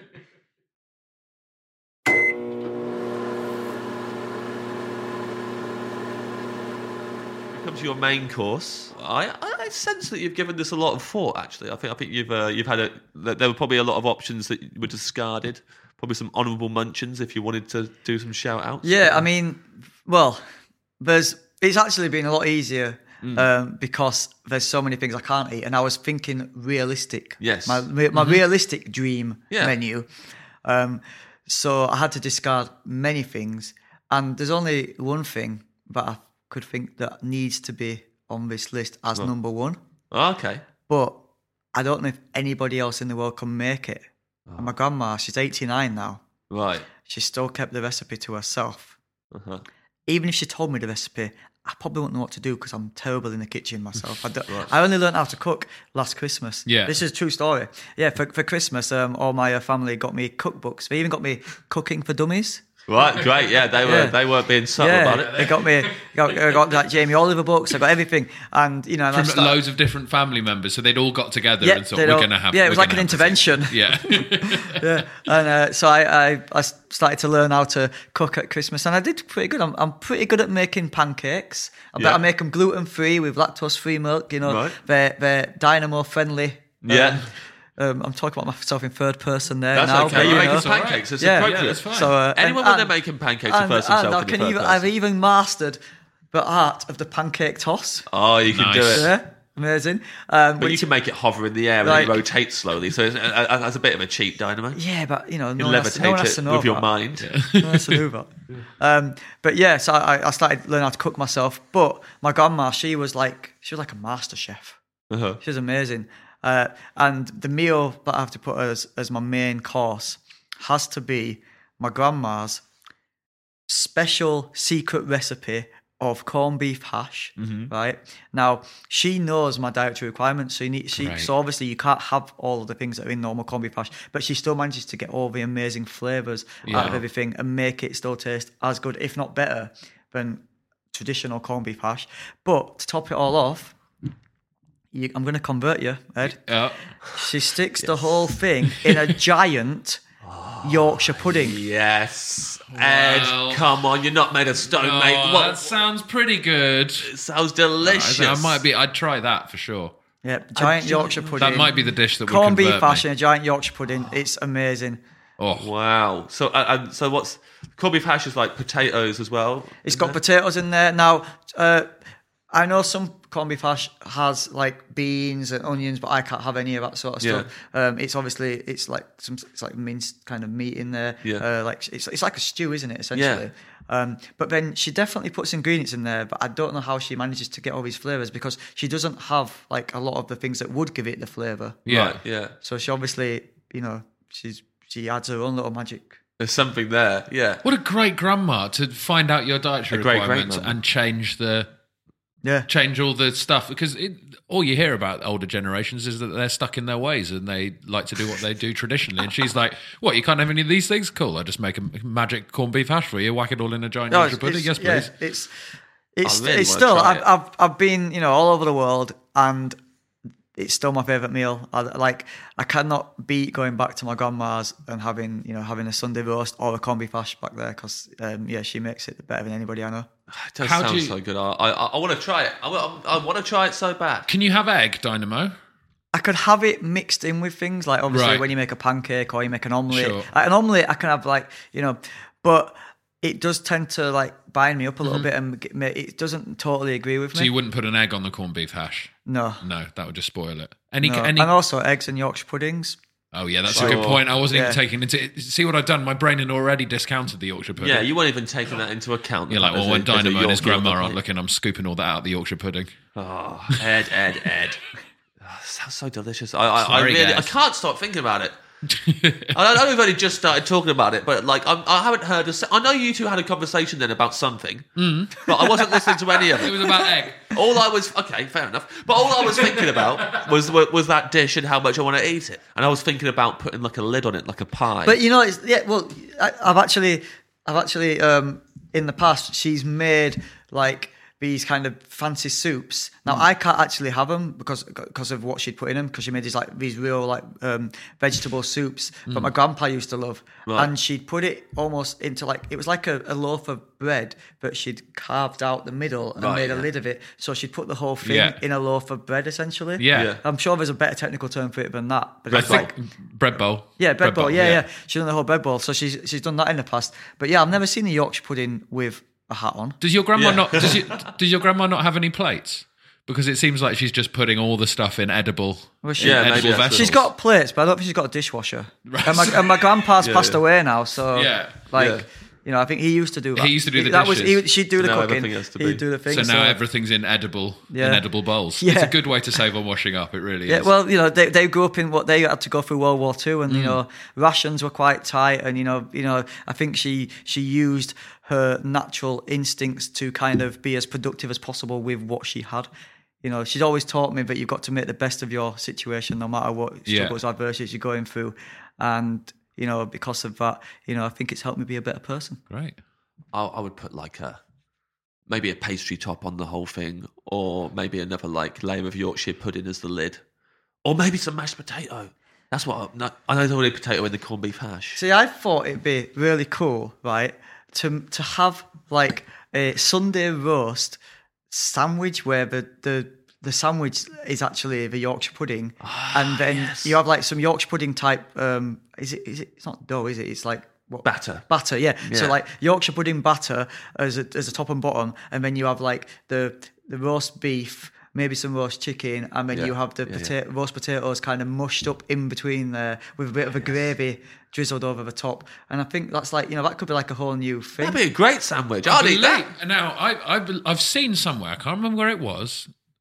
Come to your main course. I, I sense that you've given this a lot of thought. Actually, I think I think you've uh, you've had a. There were probably a lot of options that were discarded. Probably some honourable mentions if you wanted to do some shout outs. Yeah, I mean, well, there's it's actually been a lot easier um, because there's so many things I can't eat, and I was thinking realistic. Yes. my my realistic dream Yeah. menu. Um, so I had to discard many things, and there's only one thing that I could think that needs to be on this list as number one. Okay. But I don't know if anybody else in the world can make it. And my grandma, she's eighty-nine now. Right. She still kept the recipe to herself. Uh-huh. Even if she told me the recipe, I probably wouldn't know what to do because I'm terrible in the kitchen myself. I, don't- I only learned how to cook last Christmas. Yeah. This is a true story. Yeah, for, for Christmas, um, all my uh, family got me cookbooks. They even got me Cooking for Dummies. Right. Great. Yeah, they were Yeah. they weren't being subtle yeah, about it. they got me. Got, I got like Jamie Oliver books. I got everything, and you know, and I From started- loads of different family members, so they'd all got together Yeah, and thought, they'd we're all- going to have... yeah, it we're was like gonna an have this." intervention. Yeah. yeah, and uh, so I, I I started to learn how to cook at Christmas, and I did pretty good. I'm, I'm pretty good at making pancakes. I bet Yeah. I make them gluten free with lactose free milk. You know, Right. they're they're Dynamo friendly. Yeah. Um, I'm talking about myself in third person there That's now. okay. but, You're you making know. all right. pancakes. It's Yeah, appropriate. yeah, that's fine. So uh, Anyone and, when they're and- making pancakes and, refers and himself I in the can third even, person. I've even mastered the art of the pancake toss. Oh, you can Nice. do it. Yeah, amazing. Um, But you which- can make it hover in the air and Like- it rotates slowly. So it's, uh, uh, that's a bit of a cheap dynamo. yeah, but you know, You no one, has to, levitate no one has to it know with your that. mind. No one has to do that. Um, but yeah, so I, I started learning how to cook myself. But my grandma, she was like, she was like a master chef. Uh-huh. She was amazing. Uh, and the meal that I have to put as as my main course has to be my grandma's special secret recipe of corned beef hash, Mm-hmm. right? Now, she knows my dietary requirements, so you need, she, Right. so obviously you can't have all of the things that are in normal corned beef hash, but she still manages to get all the amazing flavours out of Yeah. everything and make it still taste as good, if not better, than traditional corned beef hash. But to top it all off, you, I'm going to convert you, Ed. Uh, She sticks the whole thing in a giant Yorkshire pudding. Yes. Well. Ed, come on, you're not made of stone, oh, mate. that What? sounds pretty good. It sounds I, delicious. I might be. I'd try that for sure. Yeah, giant I- Yorkshire pudding. That might be the dish that would corned beef convert hash me. and a giant Yorkshire pudding. It's amazing. Oh, Wow. So, uh, and so what's corned beef hash is like potatoes as well. It's isn't got it? potatoes in there. Now, uh, I know some corned beef hash has like beans and onions, but I can't have any of that sort of Yeah. stuff. Um, it's obviously it's like some it's like minced kind of meat in there. Yeah. Uh, like it's it's like a stew, isn't it? Essentially. Um, but then she definitely puts ingredients in there, but I don't know how she manages to get all these flavors because she doesn't have like a lot of the things that would give it the flavor. yeah. Right, yeah. So she obviously, you know, she's she adds her own little magic. There's something there. Yeah. What a great grandma to find out your dietary A great requirements great-grandma. and change the Yeah. change all the stuff because it, all you hear about older generations is that they're stuck in their ways and they like to do what they do traditionally. And she's like, "What? You can't have any of these things? Cool! I just make a magic corned beef hash for you. Whack it all in a giant No, Yorkshire it's, pudding. it's- Yes, yeah, please." it's it's I really it's wanna still try I've, it. I've I've been you know all over the world and it's still my favorite meal. I, like I cannot beat going back to my grandma's and having you know having a Sunday roast or a corned beef hash back there because um, yeah she makes it better than anybody I know. It does How do sound you- so good. I, I, I want to try it. I, I, I want to try it so bad. Can you have egg, Dynamo? I could have it mixed in with things like obviously Right. when you make a pancake or you make an omelette. Sure. Like, an omelette I can have like you know, but it does tend to like bind me up a little bit and get me, it doesn't totally agree with So me. you wouldn't put an egg on the corned beef hash? no. No, that would just spoil it. Any, no. any. And also eggs and Yorkshire puddings. Oh yeah, that's a Sure. good point. I wasn't Yeah. even taking into. See what I've done? My brain had already discounted the Yorkshire pudding. Yeah, you weren't even taking that into account. You're like, as well, a- when as a Dynamo and his Yorkie on grandma the aren't plate. looking, I'm scooping all that out of the Yorkshire pudding. Oh, Ed, Ed, Ed. Oh, sounds so delicious. I, I, I Sorry, really, I guys. can't stop thinking about it. I know we've only just started talking about it, but like, I'm, I haven't heard. A, se- I know you two had a conversation then about something, but I wasn't listening to any of It it. was about egg. All I was okay, fair enough. But all I was thinking about was was that dish and how much I want to eat it, and I was thinking about putting like a lid on it, like a pie. But you know, it's yeah. Well, I, I've actually, I've actually, um, in the past, she's made like these kind of fancy soups. Now I can't actually have them because because of what she'd put in them. Because she made these like these real like um, vegetable soups that my grandpa used to love, Right. and she'd put it almost into like it was like a, a loaf of bread, but she'd carved out the middle and Right, made a yeah. lid of it. So she'd put the whole thing Yeah. in a loaf of bread, essentially. Yeah. Yeah. I'm sure there's a better technical term for it than that. But I it's think like bread bowl. yeah, bread, bowl. Yeah, yeah, She's done the whole bread bowl, so she's she's done that in the past. But yeah, I've never seen a Yorkshire pudding with a hat on. Does your grandma Yeah. not? Does, you, does your grandma not have any plates? Because it seems like she's just putting all the stuff in edible. Was she? Yeah, edible maybe that's vessels. She's got plates, but I don't think she's got a dishwasher. Right. And, my, and my grandpa's Yeah, passed yeah. away now, so Yeah. like Yeah. you know, I think he used to do that. He used to do the that Was, he, dishes. she'd do the So now cooking. everything has to be- He'd do the thing. So now everything's in edible, Yeah. in edible bowls. Yeah. It's a good way to save on washing up. It really Yeah, is. well, you know, they they grew up in what they had to go through World War Two, and you know, rations were quite tight, and you know, you know, I think she she used her natural instincts to kind of be as productive as possible with what she had. You know, she's always taught me that you've got to make the best of your situation, no matter what Yeah. struggles, adversities you're going through, and you know, because of that, you know, I think it's helped me be a better person. Great. I, I would put like a maybe a pastry top on the whole thing, or maybe another like layer of Yorkshire pudding as the lid, or maybe some mashed potato. That's what I, no, I know there's already potato in the corned beef hash. See, I thought it'd be really cool, right, to to have like a Sunday roast sandwich where the the, the sandwich is actually the Yorkshire pudding, and then yes. you have like some Yorkshire pudding type. Um, is it? Is it? It's not dough, is it? It's like what? Batter. Batter, yeah. So Yeah. like Yorkshire pudding batter as a as a top and bottom, and then you have like the the roast beef. Maybe some roast chicken, and then Yeah, you have the yeah, yeah. potato, roast potatoes kind of mushed up in between there with a bit of a gravy drizzled over the top. And I think that's like, you know, that could be like a whole new thing. That'd be a great sandwich. I I'd eat that. believe- Now, I, I, bel- I've seen somewhere, I can't remember where it was,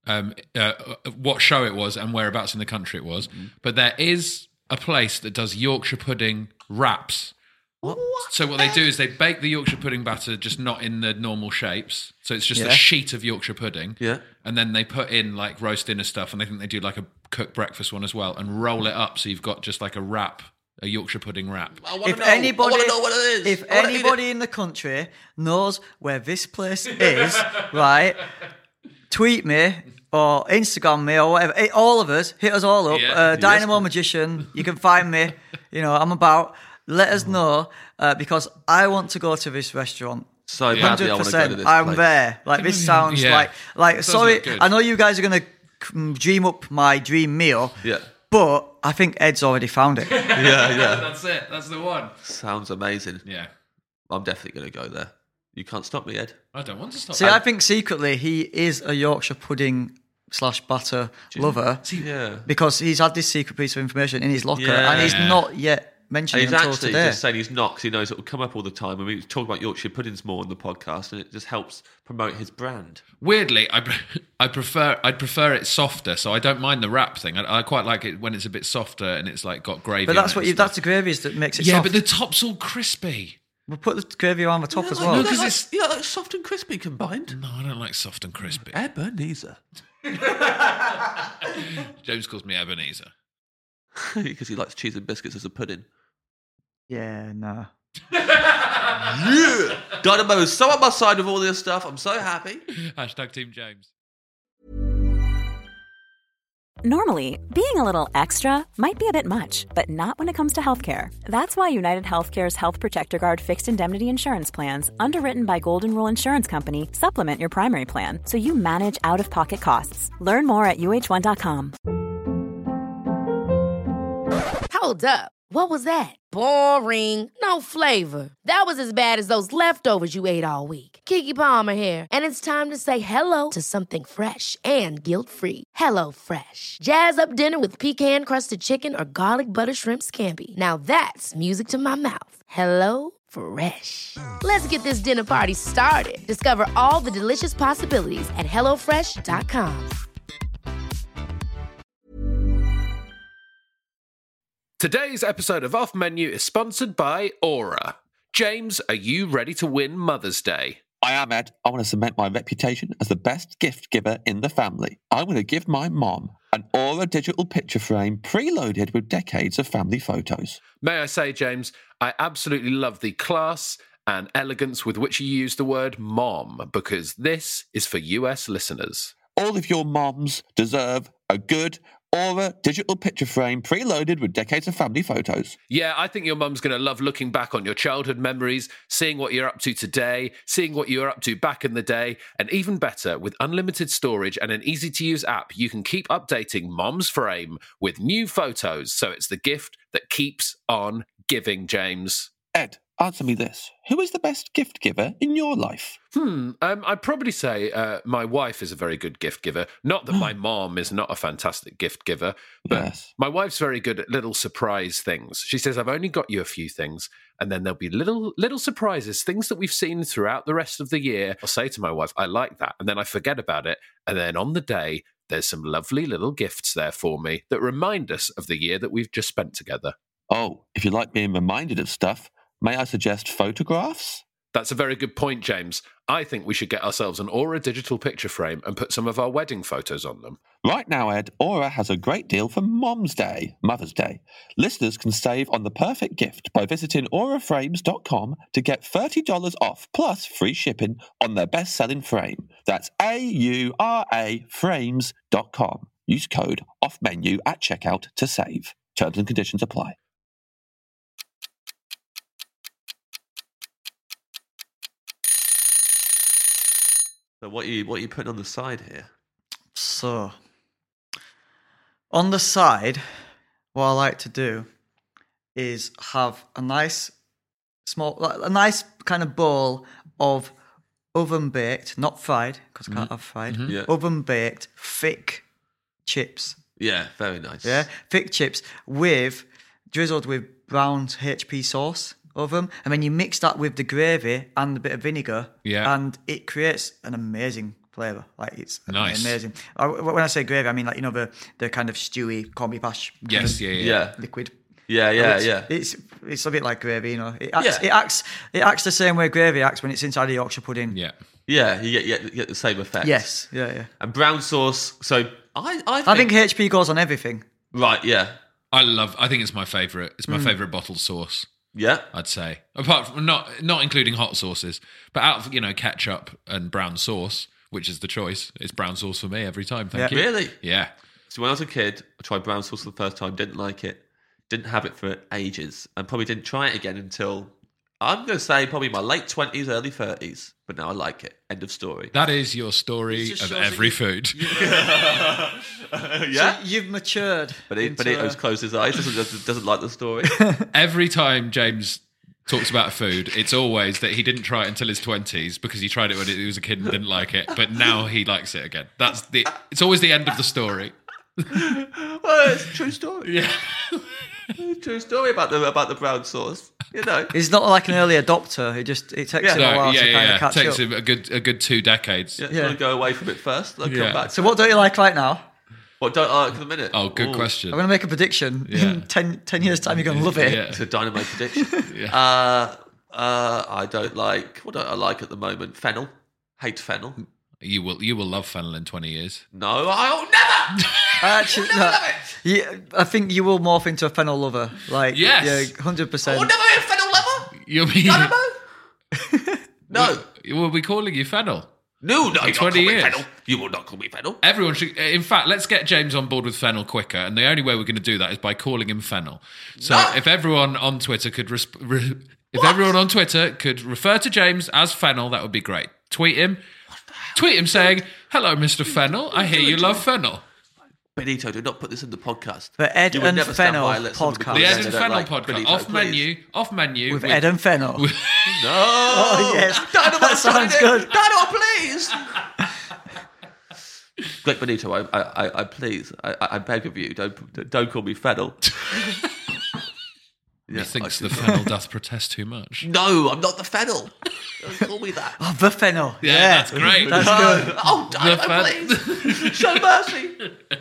um, uh, what show it was and whereabouts in the country it was, mm. but there is a place that does Yorkshire pudding wraps. What? So what they do is they bake the Yorkshire pudding batter, just not in the normal shapes. So it's just yeah. a sheet of Yorkshire pudding. Yeah. And then they put in like roast dinner stuff, and I think they do like a cooked breakfast one as well, and roll it up so you've got just like a wrap, a Yorkshire pudding wrap. If know. anybody, I know what it is. If anybody in the country knows where this place is, right, tweet me or Instagram me or whatever. All of us, hit us all up. Yeah. Uh, Dynamo yes. Magician, you can find me. You know, I'm about. Let us know uh, because I want to go to this restaurant. So badly, I want to go to this I'm place. there. Like this sounds yeah. like like. Sorry, I know you guys are gonna dream up my dream meal. Yeah. But I think Ed's already found it. yeah, yeah. That's it. That's the one. Sounds amazing. Yeah. I'm definitely gonna go there. You can't stop me, Ed. I don't want to stop. See, Ed. I think secretly he is a Yorkshire pudding slash batter lover. See, yeah. Because he's had this secret piece of information in his locker yeah. and he's not yet. Mentioned he's until actually today. just saying he's not because he knows it will come up all the time. And we talk about Yorkshire puddings more on the podcast, and it just helps promote his brand. Weirdly, I I prefer I'd prefer it softer, so I don't mind the wrap thing. I, I quite like it when it's a bit softer and it's like got gravy. But that's on what it you, that's the gravy that makes it. Yeah, soft. but the top's all crispy. We'll put the gravy on the top yeah, as like, well. Because like, it's yeah, like soft and crispy combined. No, I don't like soft and crispy. Ebenezer. James calls me Ebenezer because he likes cheese and biscuits as a pudding. Yeah, no. yeah! Dynamo is so on my side with all this stuff. I'm so happy. Hashtag Team James. Normally, being a little extra might be a bit much, but not when it comes to healthcare. That's why United Healthcare's Health Protector Guard fixed indemnity insurance plans, underwritten by Golden Rule Insurance Company, supplement your primary plan so you manage out-of-pocket costs. Learn more at U H one dot com. Hold up. What was that? Boring. No flavor. That was as bad as those leftovers you ate all week. Keke Palmer here, and it's time to say hello to something fresh and guilt-free. Hello Fresh. Jazz up dinner with pecan-crusted chicken or garlic butter shrimp scampi. Now that's music to my mouth. Hello Fresh. Let's get this dinner party started. Discover all the delicious possibilities at hello fresh dot com. Today's episode of Off Menu is sponsored by Aura. James, are you ready to win Mother's Day? I am, Ed. I want to cement my reputation as the best gift giver in the family. I'm going to give my mom an Aura digital picture frame preloaded with decades of family photos. May I say, James, I absolutely love the class and elegance with which you use the word mom, because this is for U S listeners. All of your moms deserve a good Aura digital picture frame preloaded with decades of family photos. Yeah, I think your mum's going to love looking back on your childhood memories, seeing what you're up to today, seeing what you were up to back in the day, and even better, with unlimited storage and an easy-to-use app, you can keep updating Mom's Frame with new photos, so it's the gift that keeps on giving, James. Ed, answer me this. Who is the best gift giver in your life? Hmm, um, I'd probably say uh, my wife is a very good gift giver. Not that my mom is not a fantastic gift giver, but yes. My wife's very good at little surprise things. She says, I've only got you a few things, and then there'll be little little surprises, things that we've seen throughout the rest of the year. I'll say to my wife, I like that, and then I forget about it, and then on the day, there's some lovely little gifts there for me that remind us of the year that we've just spent together. Oh, if you like being reminded of stuff, may I suggest photographs? That's a very good point, James. I think we should get ourselves an Aura digital picture frame and put some of our wedding photos on them. Right now, Ed, Aura has a great deal for Mom's Day, Mother's Day. Listeners can save on the perfect gift by visiting aura frames dot com to get thirty dollars off plus free shipping on their best-selling frame. That's A U R A frames dot com. Use code OFFMENU at checkout to save. Terms and conditions apply. So what are you what are you putting on the side here? So, on the side, what I like to do is have a nice small, a nice kind of bowl of oven baked, not fried, because I can't mm-hmm. have fried, mm-hmm. yeah. oven baked, thick chips. Yeah, very nice. Yeah, thick chips with, drizzled with brown H P sauce over them, and then you mix that with the gravy and a bit of vinegar, yeah. and it creates an amazing flavour. Like it's Nice. amazing. I, when I say gravy, I mean like you know the the kind of stewy corned beef hash. kind Yes, of yeah, yeah. Yeah. liquid. Yeah, yeah, it's, yeah. It's it's a bit like gravy, you know. It acts, Yeah. it acts it acts the same way gravy acts when it's inside a Yorkshire pudding. Yeah. Yeah, you get, you get, you get the same effect. Yes. Yeah. Yeah. And brown sauce. So I, I think, I think H P goes on everything. right. Yeah, I love, I think it's my favourite. It's Mm. my favourite bottled sauce, yeah. I'd say. Apart from, not not including hot sauces, but out of, you know, ketchup and brown sauce, which is the choice, it's brown sauce for me every time. Thank Yeah. you. Really? Yeah. So when I was a kid, I tried brown sauce for the first time. Didn't like it. Didn't have it for ages, and probably didn't try it again until I'm going to say probably my late twenties, early thirties. But now I like it. End of story. That is your story It just of shows that every you- food. Yeah. So you've matured. But he, into but he a- has closed his eyes. Doesn't, doesn't, doesn't like the story. Every time James talks about food, it's always that he didn't try it until his twenties because he tried it when he was a kid and didn't like it, but now he likes it again. That's the. It's always the end of the story. Well, it's a true story. Yeah. True story about the about the brown sauce. You know. He's not like an early adopter. He just it takes Yeah. him a No, while yeah, to yeah, kind yeah. of catch Takes up. him a good a good two decades. Yeah, Yeah. Want to go away from it first, then Yeah. come back. So what don't you like right now? What don't I like in a minute? Oh, good Ooh, question. I'm going to make a prediction. Yeah. In ten, ten years' time, you're going to love it. Yeah. It's a dynamite prediction. Yeah. uh, uh, I don't like. What don't I like at the moment? Fennel. Hate fennel. You will you will love fennel in twenty years. No, I'll never. Actually, Never no, love it. yeah, I think you will morph into a fennel lover. Like, Yes. yeah, one hundred I percent. will never be a fennel lover. You mean Dynamo. No. we'll be calling you fennel? No, no, you twenty call me years. fennel. You will not call me fennel. Everyone should. In fact, let's get James on board with fennel quicker, and the only way we're going to do that is by calling him fennel. So, No. if everyone on Twitter could, resp- re- if everyone on Twitter could refer to James as fennel, that would be great. Tweet him. Tweet him saying, "Hello, Mister Fennel. I hear you love fennel." Benito, do not put this in the podcast. The Ed You would and never stand Fennel by and let someone be podcast. called The a Ed name and they don't Fennel like. podcast, Benito, off please. menu, off menu With Ed and Fennel. No. Oh, yes. Dynamite That sounds Friday. good. Dynamite, please. Great Benito, I, I, I, I please, I, I beg of you, don't, don't call me fennel. Yeah, Methinks I- the fennel doth protest too much. No, I'm not the fennel. Don't call me that. Oh, the Fennel. Yeah, Yeah, that's great. That's No. good. Oh, The Dynamite, please. Show mercy.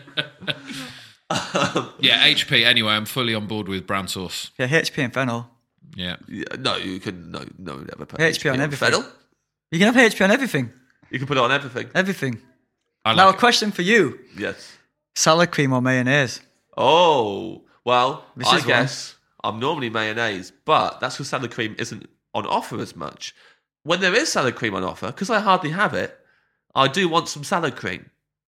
Yeah, H P. Anyway, I'm fully on board with brown sauce. Yeah, H P and Fennel. Yeah. Yeah, no, you can, no, no, never put H P on everything. Fennel. You can have H P on everything. You can put it on everything. Everything. I like Now, a it. question for you. Yes. Salad cream or mayonnaise? Oh, well, This I is one. guess I'm normally mayonnaise, but that's because salad cream isn't on offer as much. When there is salad cream on offer, because I hardly have it, I do want some salad cream.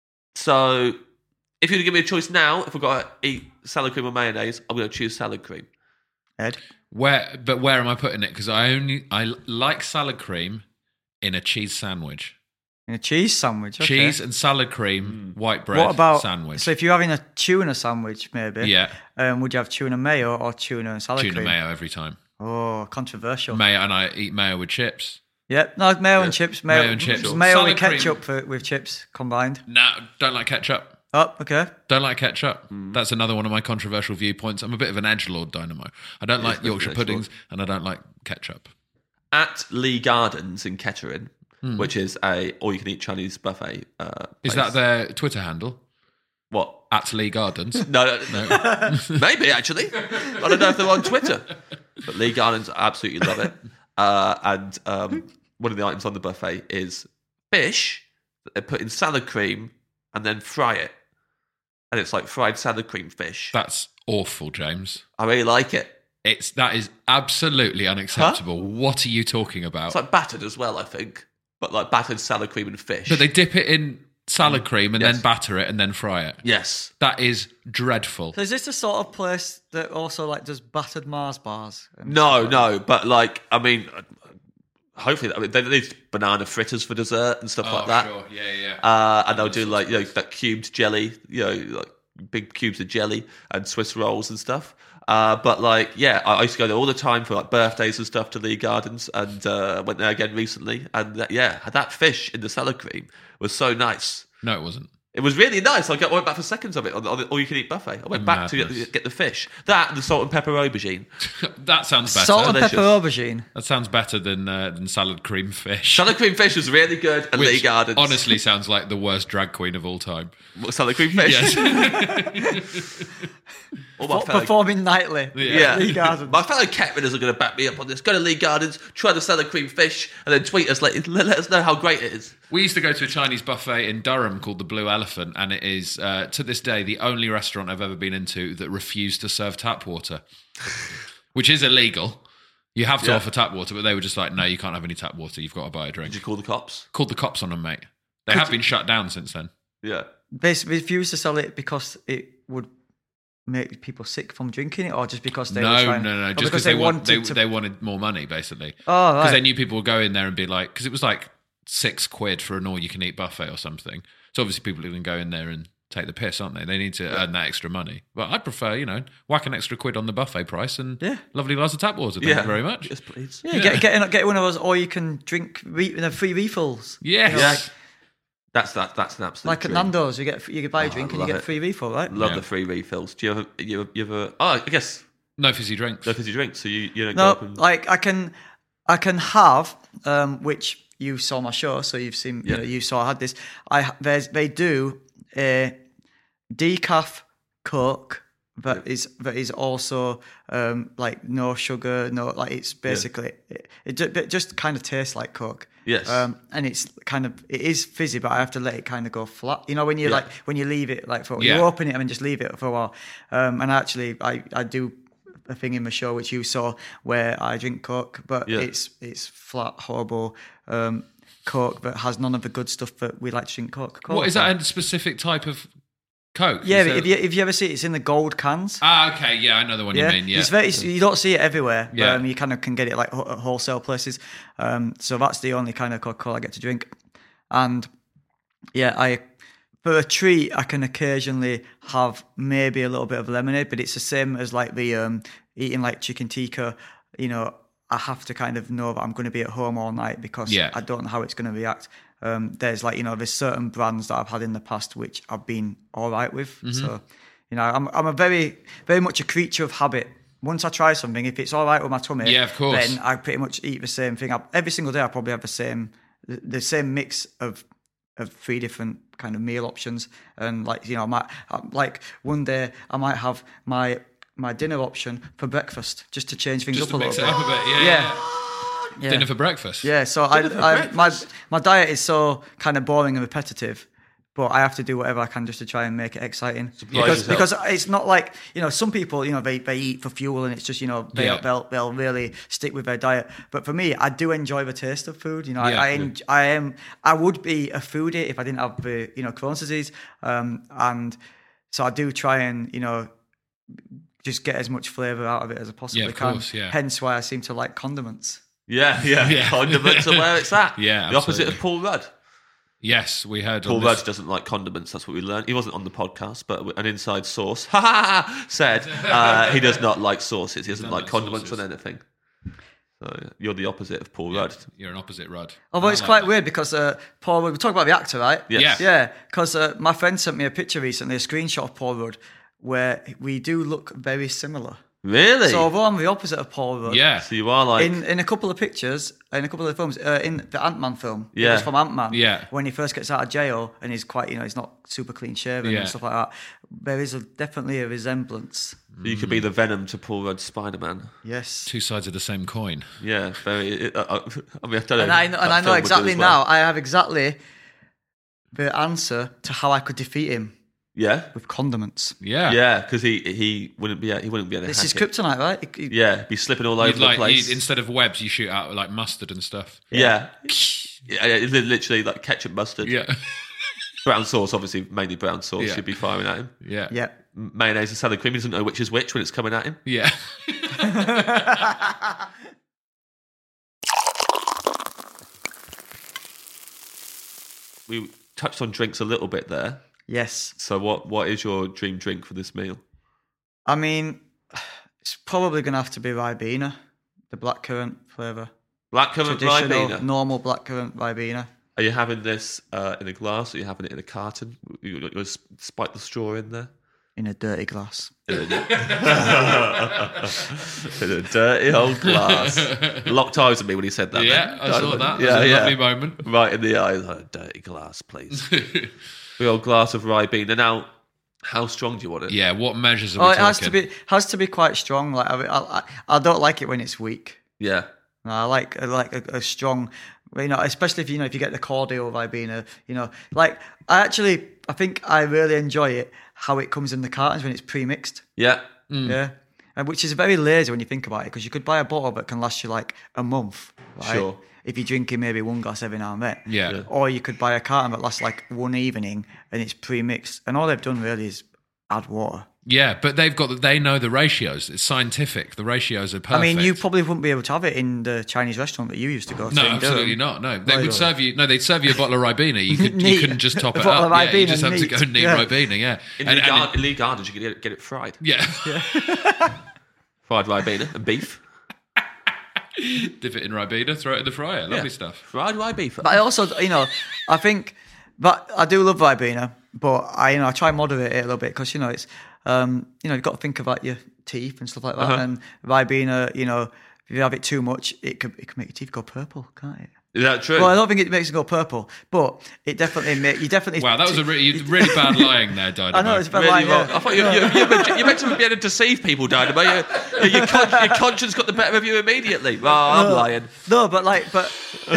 So if you were to give me a choice now, if I've got to eat salad cream or mayonnaise, I'm going to choose salad cream. Ed? Where, but where am I putting it? Because I only I like salad cream in a cheese sandwich. In a cheese sandwich. Okay. Cheese and salad cream, white bread What about sandwich. So if you're having a tuna sandwich, maybe. Yeah. Um, would you have tuna mayo or tuna and salad Tuna cream? mayo every time. Oh, controversial. Mayo, and I eat mayo with chips. Yep. No, mayo and chips. Mayo, Mayo and chips. Mayo Salad with cream. ketchup for, with chips combined. No, don't like ketchup. Oh, okay. Don't like ketchup. Mm. That's another one of my controversial viewpoints. I'm a bit of an edgelord, Dynamo. I don't like bit of an Yorkshire edgelord. puddings, and I don't like ketchup. At Lee Gardens in Kettering, which is a all-you-can-eat Chinese buffet. Uh, Is place. that their Twitter handle? What? At Lee Gardens? No, no. Maybe actually. I don't know if they're on Twitter, but Lee Gardens, I absolutely love it. Uh, and um, one of the items on the buffet is fish that they put in salad cream and then fry it, and it's like fried salad cream fish. That's awful, James. I really like it. It's that is absolutely unacceptable. What are you talking about? It's like battered as well, I think, but like battered salad cream and fish. But they dip it in salad cream and Yes. then batter it and then fry it. yes, That is dreadful. So is this the sort of place that also like does battered Mars bars? and no, stuff like no, but like I mean, hopefully I mean, they need banana fritters for dessert and stuff like that. Oh, sure. Yeah, yeah. Uh, and they'll do like you know that cubed jelly, you know, like big cubes of jelly and Swiss rolls and stuff. Uh, but like, yeah, I I used to go there all the time for like birthdays and stuff to Lee Gardens, and uh, went there again recently. And that, yeah, that fish in the salad cream was so nice. No, it wasn't. It was really nice. I got- I went back for seconds of it on the, on the all-you-can-eat buffet. I went back to Madness. get, get the fish. That and the salt and pepper aubergine. That sounds better. Salt and delicious. pepper aubergine. That sounds better than uh, than salad cream fish. Salad cream fish was really good at Lee Which Gardens. honestly sounds like the worst drag queen of all time. What, salad cream fish? Yes. All my fellow, Performing nightly. yeah. Lee Gardens. My fellow Ketmaners are going to back me up on this. Go to Lee Gardens, try the salad cream fish, and then tweet us, let, let, let us know how great it is. We used to go to a Chinese buffet in Durham called the Blue Elephant, and it is, uh, to this day, the only restaurant I've ever been into that refused to serve tap water, which is illegal. You have to Yeah. offer tap water, but they were just like, no, you can't have any tap water. You've got to buy a drink. Did you call the cops? Called the cops on them, mate. They have been shut down since then. Yeah. They refused to sell it because it would make people sick from drinking it, or just because they no, were trying, no, no, or just because they, want, they, to. they wanted more money, basically. Oh, Because right. they knew people would go in there and be like, because it was like six quid for an all-you-can-eat buffet or something. So obviously people are going to go in there and take the piss, aren't they? They need to earn that extra money. But I'd prefer, you know, whack an extra quid on the buffet price and Yeah. lovely glass of tap water. Thank Yeah. you very much. Yes, please. yeah, Get, get, get one of those, or you can drink re, you know, free refills. Yes. Yeah. That's that. That's an absolute Like at dream. Nando's, you get you buy a Oh, drink I and you love get it. a free refill, right? Love Yeah. the free refills. Do you ever, you ever, you ever oh, I guess No fizzy drinks. no fizzy drinks, so you, you don't go up No, and... like I can, I can have, um, which you saw my show, so you've seen, Yeah. you know, you saw I had this. I there's they do a decaf Coke that is that is also um, like no sugar, no like it's basically it, it, ju- it just kind of tastes like Coke. Yes. Um, and it's kind of it is fizzy, but I have to let it kind of go flat. You know, when you Yeah. like when you leave it like for Yeah. you open it and then just leave it for a while. Um, and actually, I I do a thing in my show which you saw where I drink Coke, but Yeah. it's it's flat, horrible um, Coke that has none of the good stuff that we like to drink Coke. What is that? A specific type of Coke? Yeah, Is but there- if you if you ever see it, it's in the gold cans. Ah, okay. Yeah, I know the one Yeah, you mean. Yeah. it's very. You don't see it everywhere. Yeah. Um, you kind of can get it like wh- at wholesale places. Um, so that's the only kind of Coca-Cola I get to drink. And yeah, I for a treat I can occasionally have maybe a little bit of lemonade, but it's the same as like the um, eating like chicken tikka. You know, I have to kind of know that I'm going to be at home all night because Yeah. I don't know how it's going to react. Um, there's like you know there's certain brands that I've had in the past which I've been all right with. Mm-hmm. So you know I'm I'm a very very much a creature of habit. Once I try something, if it's all right with my tummy, Yeah, of course. then I pretty much eat the same thing. I, every single day I probably have the same the, the same mix of of three different kind of meal options. And like you know, I might like one day I might have my my dinner option for breakfast just to change things Just up to a mix little it bit. up a bit. Yeah. Yeah. yeah. Yeah. Dinner for breakfast. Yeah, so I, Dinner for I my breakfast. my diet is so kind of boring and repetitive, but I have to do whatever I can just to try and make it exciting. Because, yourself. because it's not like you know some people you know they, they eat for fuel and it's just you know they Yeah. they'll they'll really stick with their diet. But for me, I do enjoy the taste of food. You know, Yeah. I I, en- I am I would be a foodie if I didn't have the you know Crohn's disease, um, and so I do try and you know. Just get as much flavour out of it as I possibly Yeah, of can. course, yeah. Hence why I seem to like condiments. Yeah, yeah. Yeah. Condiments are where it's at. Yeah, The opposite absolutely. of Paul Rudd. Yes, we heard. Paul on Rudd this. doesn't like condiments. That's what we learned. He wasn't on the podcast, but an inside source said uh, he does not like sauces. He doesn't Don't like like condiments sauces. on anything. So you're the opposite of Paul Rudd. You're an opposite Rudd. Although I it's like quite that. weird because uh, Paul Rudd, we talk about the actor, right? Yes. Yeah. Yeah, because uh, my friend sent me a picture recently, a screenshot of Paul Rudd, where we do look very similar. Really? So although I'm the opposite of Paul Rudd, Yeah. So you are like in, in a couple of pictures, in a couple of films, uh, in the Ant-Man film, it Yeah. was from Ant-Man, Yeah. when he first gets out of jail and he's quite, you know, he's not super clean shaven Yeah. and stuff like that. There is a, definitely a resemblance. you could be the Venom to Paul Rudd's Spider-Man. Yes. Two sides of the same coin. Yeah, very. It, uh, uh, I mean, I don't know. And I, know- and that I know film would do exactly as well. now, I have exactly the answer to how I could defeat him Yeah, with condiments. Yeah. yeah, because he he wouldn't be he wouldn't be able to This hack is it. kryptonite, right? It- it- Yeah, be slipping all over You'd the like place. you'd, instead of webs, you shoot out like mustard and stuff. yeah. yeah, yeah, li- literally like ketchup, mustard, Yeah. brown sauce. Obviously, mainly brown sauce. Yeah. You'd be firing at him. Yeah. Yeah. M- Mayonnaise and salad cream. He doesn't know which is which when it's coming at him. Yeah. We touched on drinks a little bit there. Yes. So, what what is your dream drink for this meal? I mean, it's probably going to have to be Ribena, the blackcurrant flavour. Blackcurrant Traditional, Ribena. normal blackcurrant Ribena. Are you having this uh, in a glass or are you having it in a carton? You're going to spike the straw in there? In a dirty glass. In a dirty old glass. Locked eyes at me when he said that. Yeah, man. I saw that. Yeah, it was a yeah. lovely moment. Right in the eyes. Like, dirty glass, please. Big old glass of Ribena. Now, how strong do you want it? Yeah, what measures are Oh, we it has talking? to be has to be quite strong. Like I, I, I don't like it when it's weak. Yeah. No, I like I like a, a strong, you know, especially if you know if you get the cordial Ribena, you know, like I actually I think I really enjoy it how it comes in the cartons when it's pre-mixed. Yeah. Yeah, and which is very lazy when you think about it because you could buy a bottle that can last you like a month, right? Sure. If you're drinking maybe one glass every now and then. Yeah. Yeah. Or you could buy a carton that lasts like one evening and it's pre-mixed, and all they've done really is add water. Yeah, but they've got they know the ratios. It's scientific. The ratios are perfect. I mean, you probably wouldn't be able to have it in the Chinese restaurant that you used to go to. No, in absolutely Durham. not. No, they No, would you serve you. No, they'd serve you a bottle of Ribena. You could you Neat. couldn't just top A it bottle up. of Yeah, you Ribena just have to neat. go neat Yeah. Ribena. Yeah, In And- Lee, and Gar- in Lee Gardens, you can get it, get it fried. yeah. Fried Ribena and beef. Dip it in Ribena, throw it in the fryer. Lovely Yeah. stuff. Fried Ribena. But I also, you know, I think, but I do love Ribena, but I, you know, I try and moderate it a little bit because, you know, it's, um, you know, you've got to think about your teeth and stuff like that. Uh-huh. And Ribena, you know, if you have it too much, it could it can make your teeth go purple, can't it? Is that true? Well, I don't think it makes it go purple, but it definitely make you definitely. Wow, that was a really, really bad lying there, Dynamo. I know it's bad Really lying. wrong. Yeah. I thought you, you, you, meant, you meant to be able to deceive people, Dynamo. Your, your, your, con- your conscience got the better of you immediately. Well, I'm lying. No, but like, but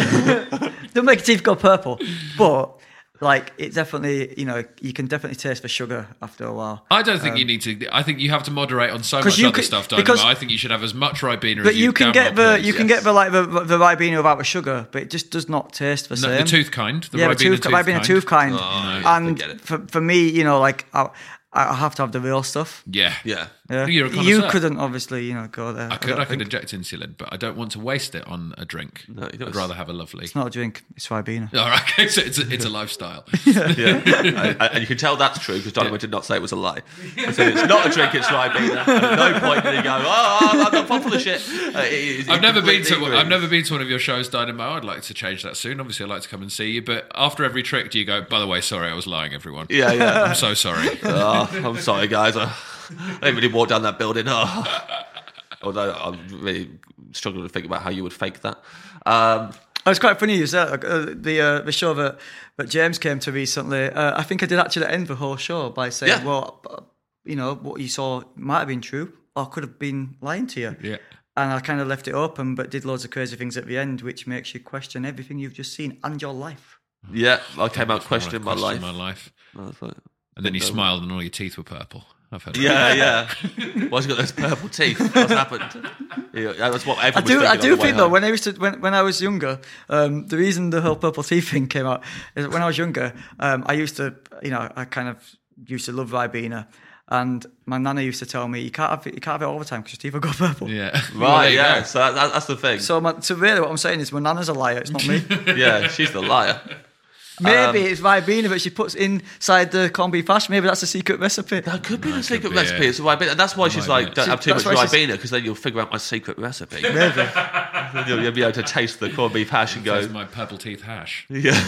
don't make your teeth go purple. But like, it definitely, you know, you can definitely taste the sugar after a while. I don't think you need to. I think you have to moderate on so 'Cause much you other could- stuff, Dynamo. because- I think you should have as much Ribena But as you, you can damn get well the please. you can yes. get the like the, the Ribena without the sugar, but it just does not taste the No, same. the tooth kind. The yeah, Ribena the tooth, tooth Ribena kind. tooth kind. Oh, and forget it. for for me, you know, like I, I have to have the real stuff. Yeah, Yeah. Yeah. You're a You connoisseur. couldn't obviously, you know, go there. I could. don't I could think. inject insulin, but I don't want to waste it on a drink. No, you know, I'd it's- rather have a lovely. It's not a drink. It's Ribena. All right, okay, so it's a, it's a lifestyle. Yeah. and, and you can tell that's true because Dynamo did not say it was a lie. He said it's not a drink, it's Ribena. And at no point did he go, oh, I'm not full of shit. Uh, he- he I've never been to. completely I've agrees. never been to one of your shows, Dynamo. I'd like to change that soon. Obviously, I'd like to come and see you. But after every trick, do you go? By the way, sorry, I was lying, everyone. Yeah, yeah. I'm so sorry. Oh, I'm sorry, guys. I didn't really walk down that building. Oh. Although I'm really struggling to think about how you would fake that. Um, Oh, it's quite funny you said uh, the uh, the show that, that James came to recently. Uh, I think I did actually end the whole show by saying, Yeah. well, uh, you know, what you saw might have been true or could have been lying to you. Yeah. And I kind of left it open, but did loads of crazy things at the end, which makes you question everything you've just seen and your life. yeah, I came out questioning my life. My life. I was like, And then you Didn't know. smiled, and all your teeth were purple. I've heard. Yeah, yeah. Why's he got those purple teeth? What's happened? Yeah, that's what I everyone do, was I thinking do on the way think though home. when I used to when, when I was younger, um, the reason the whole purple teeth thing came out is when I was younger, um, I used to, you know, I kind of used to love Ribena, and my nana used to tell me you can't have it, you can't have it all the time because your teeth will go purple. Yeah. Well, there Right, you yeah. go. So that, that's the thing. So, my, so really, what I'm saying is my nana's a liar. It's not me. yeah, she's the liar. Maybe it's Ribena that she puts inside the corned beef hash. Maybe that's a secret recipe. That could be the secret be, recipe. yeah. It's a Ribena, and that's why she's might like, be. don't She- have too much that's why she's- Ribena because then you'll figure out my secret recipe. Maybe. you'll, you'll be able to taste the corned beef hash and go, There's my purple teeth hash.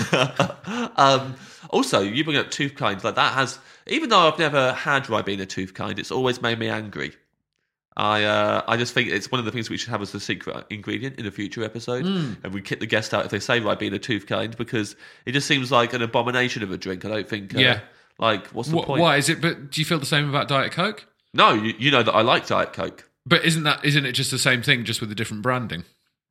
yeah. um, also, you bring up tooth kind like that has. Even though I've never had Ribena tooth kind, it's always made me angry. I uh, I just think it's one of the things we should have as the secret ingredient in a future episode, Hmm. and we kick the guest out if they say Ribena tooth kind because it just seems like an abomination of a drink. I don't think. Uh, Yeah. Like, what's the What, point? why is it? But do you feel the same about Diet Coke? No, you, you know that I like Diet Coke. But isn't that isn't it just the same thing, just with a different branding?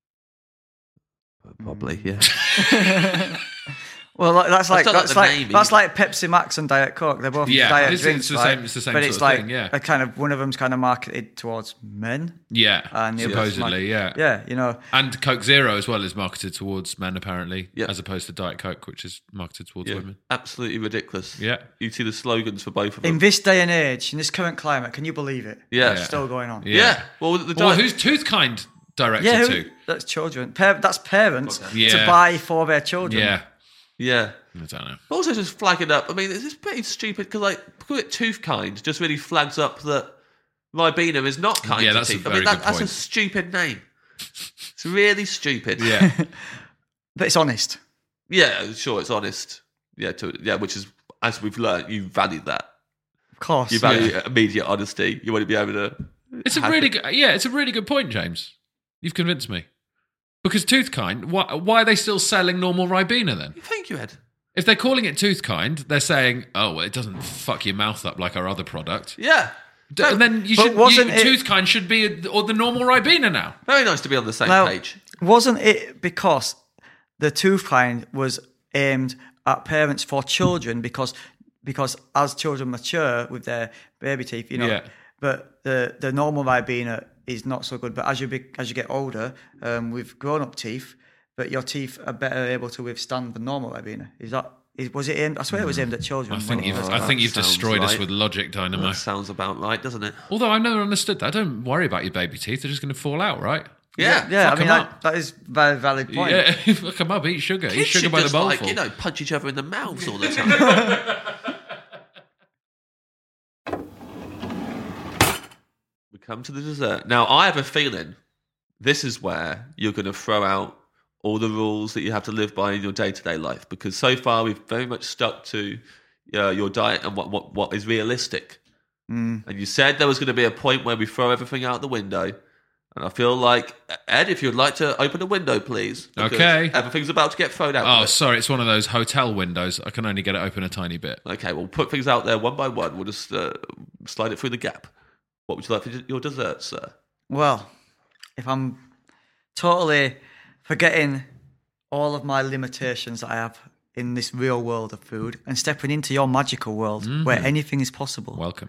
Probably, yeah. Well, like- that's like still like that's the like name, that's either. like Pepsi Max and Diet Coke. They're both Yeah, diet it's- drinks, it's the right? same- it's the same But sort it's of like thing, yeah. a kind of one of them's kind of marketed towards men. Yeah, And the other's supposedly, yeah. Yeah, you know. And Coke Zero as well is marketed towards men, apparently, Yeah. as opposed to Diet Coke, which is marketed towards yeah. women. Absolutely ridiculous. Yeah. You see the slogans for both of them. In this day and age, in this current climate, can you believe it? Yeah. It's still going on. Yeah. yeah. Well, the Well, Diet... who's Tooth Kind directed Yeah, who- to? that's children. Pa- that's parents Yeah. to buy for their children. Yeah, Yeah. I don't know. But also just flagging up. I mean, it's just pretty stupid because, like, call it tooth kind just really flags up that Ribena is not kind Yeah, to that's a teeth. I very mean, that, good that's a point. stupid name. It's really stupid. Yeah, But it's honest. Yeah, sure, it's honest. Yeah, to, yeah, which is, as we've learned, you value that. Of course. You value yeah. immediate honesty. You want to be able to. It's a really good, yeah, it's a really good point, James. You've convinced me. Because Toothkind, why, why are they still selling normal Ribena then? Thank you, Ed. If they're calling it Toothkind, they're saying, oh, well, it doesn't fuck your mouth up like our other product. Yeah. D- and then you but should, wasn't you, it- Toothkind should be or the normal Ribena now. Very nice to be on the same Now, page. wasn't it because the Toothkind was aimed at parents for children because because as children mature with their baby teeth, you know, Yeah. but the, the normal Ribena is not so good. But as you be, as you get older, um, with grown up teeth, but your teeth are better able to withstand the normal Ribena. Is that is, was it aimed? I swear it was aimed at children. I think when it you've, was- I think you've sounds destroyed us right. with logic, Dynamo. That sounds about right, doesn't it? Although I've never understood that. Don't worry about your baby teeth. They're just going to fall out, right? Yeah. yeah, fuck I mean 'em I, up. that is a very valid point. Yeah, fuck them up. Eat sugar. Eat Kids sugar should by the just, bowlful. like, you know, punch each other in the mouths all the time. We come to the dessert. Now, I have a feeling this is where you're going to throw out all the rules that you have to live by in your day-to-day life, because so far we've very much stuck to uh, your diet and what, what, what is realistic. Mm. And you said there was going to be a point where we throw everything out the window. And I feel like, Ed, if you'd like to open a window, please. because Okay. Everything's about to get thrown out. Oh, there. sorry. It's one of those hotel windows. I can only get it open a tiny bit. Okay, we'll put things out there one by one. We'll just uh, slide it through the gap. What would you like for your dessert, sir? Well, if I'm totally forgetting all of my limitations that I have in this real world of food and stepping into your magical world where anything is possible, Welcome.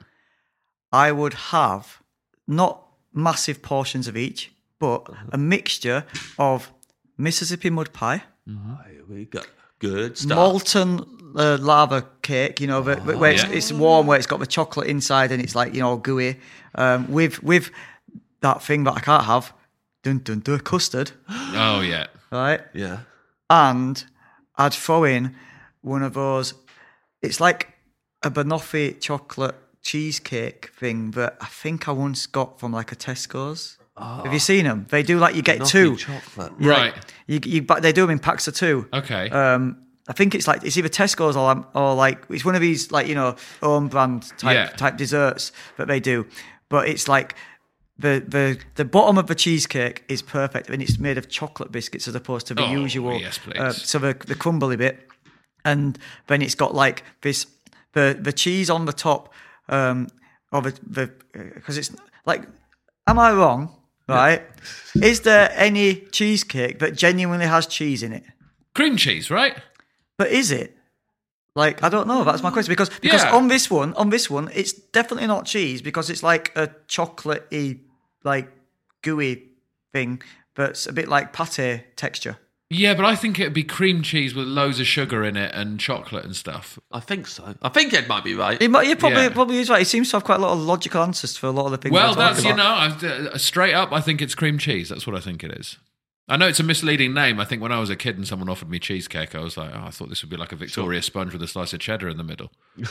I would have not massive portions of each, but a mixture of Mississippi mud pie, Here we go. Good stuff. molten uh, lava cake, you know, where, where it's, yeah. it's warm, where it's got the chocolate inside and it's like, you know, gooey, um, with with that thing that I can't have, dun dun dun, custard, Oh, yeah. right? Yeah. And I'd throw in one of those, it's like a banoffee chocolate cheesecake thing that I think I once got from like a Tesco's. Have you seen them? They do like, you get Banoffee two. chocolate. You Right. like- you, you, but they do them in packs of two. Okay. Um, I think it's like, it's either Tesco's or, or like, it's one of these like, you know, own brand type, Yeah. type desserts that they do. But it's like, the, the the bottom of the cheesecake is perfect and it's made of chocolate biscuits as opposed to the Oh, usual. yes, please. Uh, so the, the crumbly bit. And then it's got like this, the, the cheese on the top, um, of the, the, because it's like, am I wrong? Right? Is there any cheesecake that genuinely has cheese in it? Cream cheese, right? But is it? Like, I don't know. That's my question. Because because Yeah. on this one, on this one, it's definitely not cheese because it's like a chocolatey, like gooey thing, but it's a bit like pate texture. Yeah, but I think it'd be cream cheese with loads of sugar in it and chocolate and stuff. I think so. I think Ed might be right. He, might- he probably Yeah. probably is right. He seems to have quite a lot of logical answers for a lot of the things. Well, we're talking that's, you about. know, I, uh, straight up, I think it's cream cheese. That's what I think it is. I know it's a misleading name. I think when I was a kid and someone offered me cheesecake, I was like, oh, I thought this would be like a Victoria sponge with a slice of cheddar in the middle.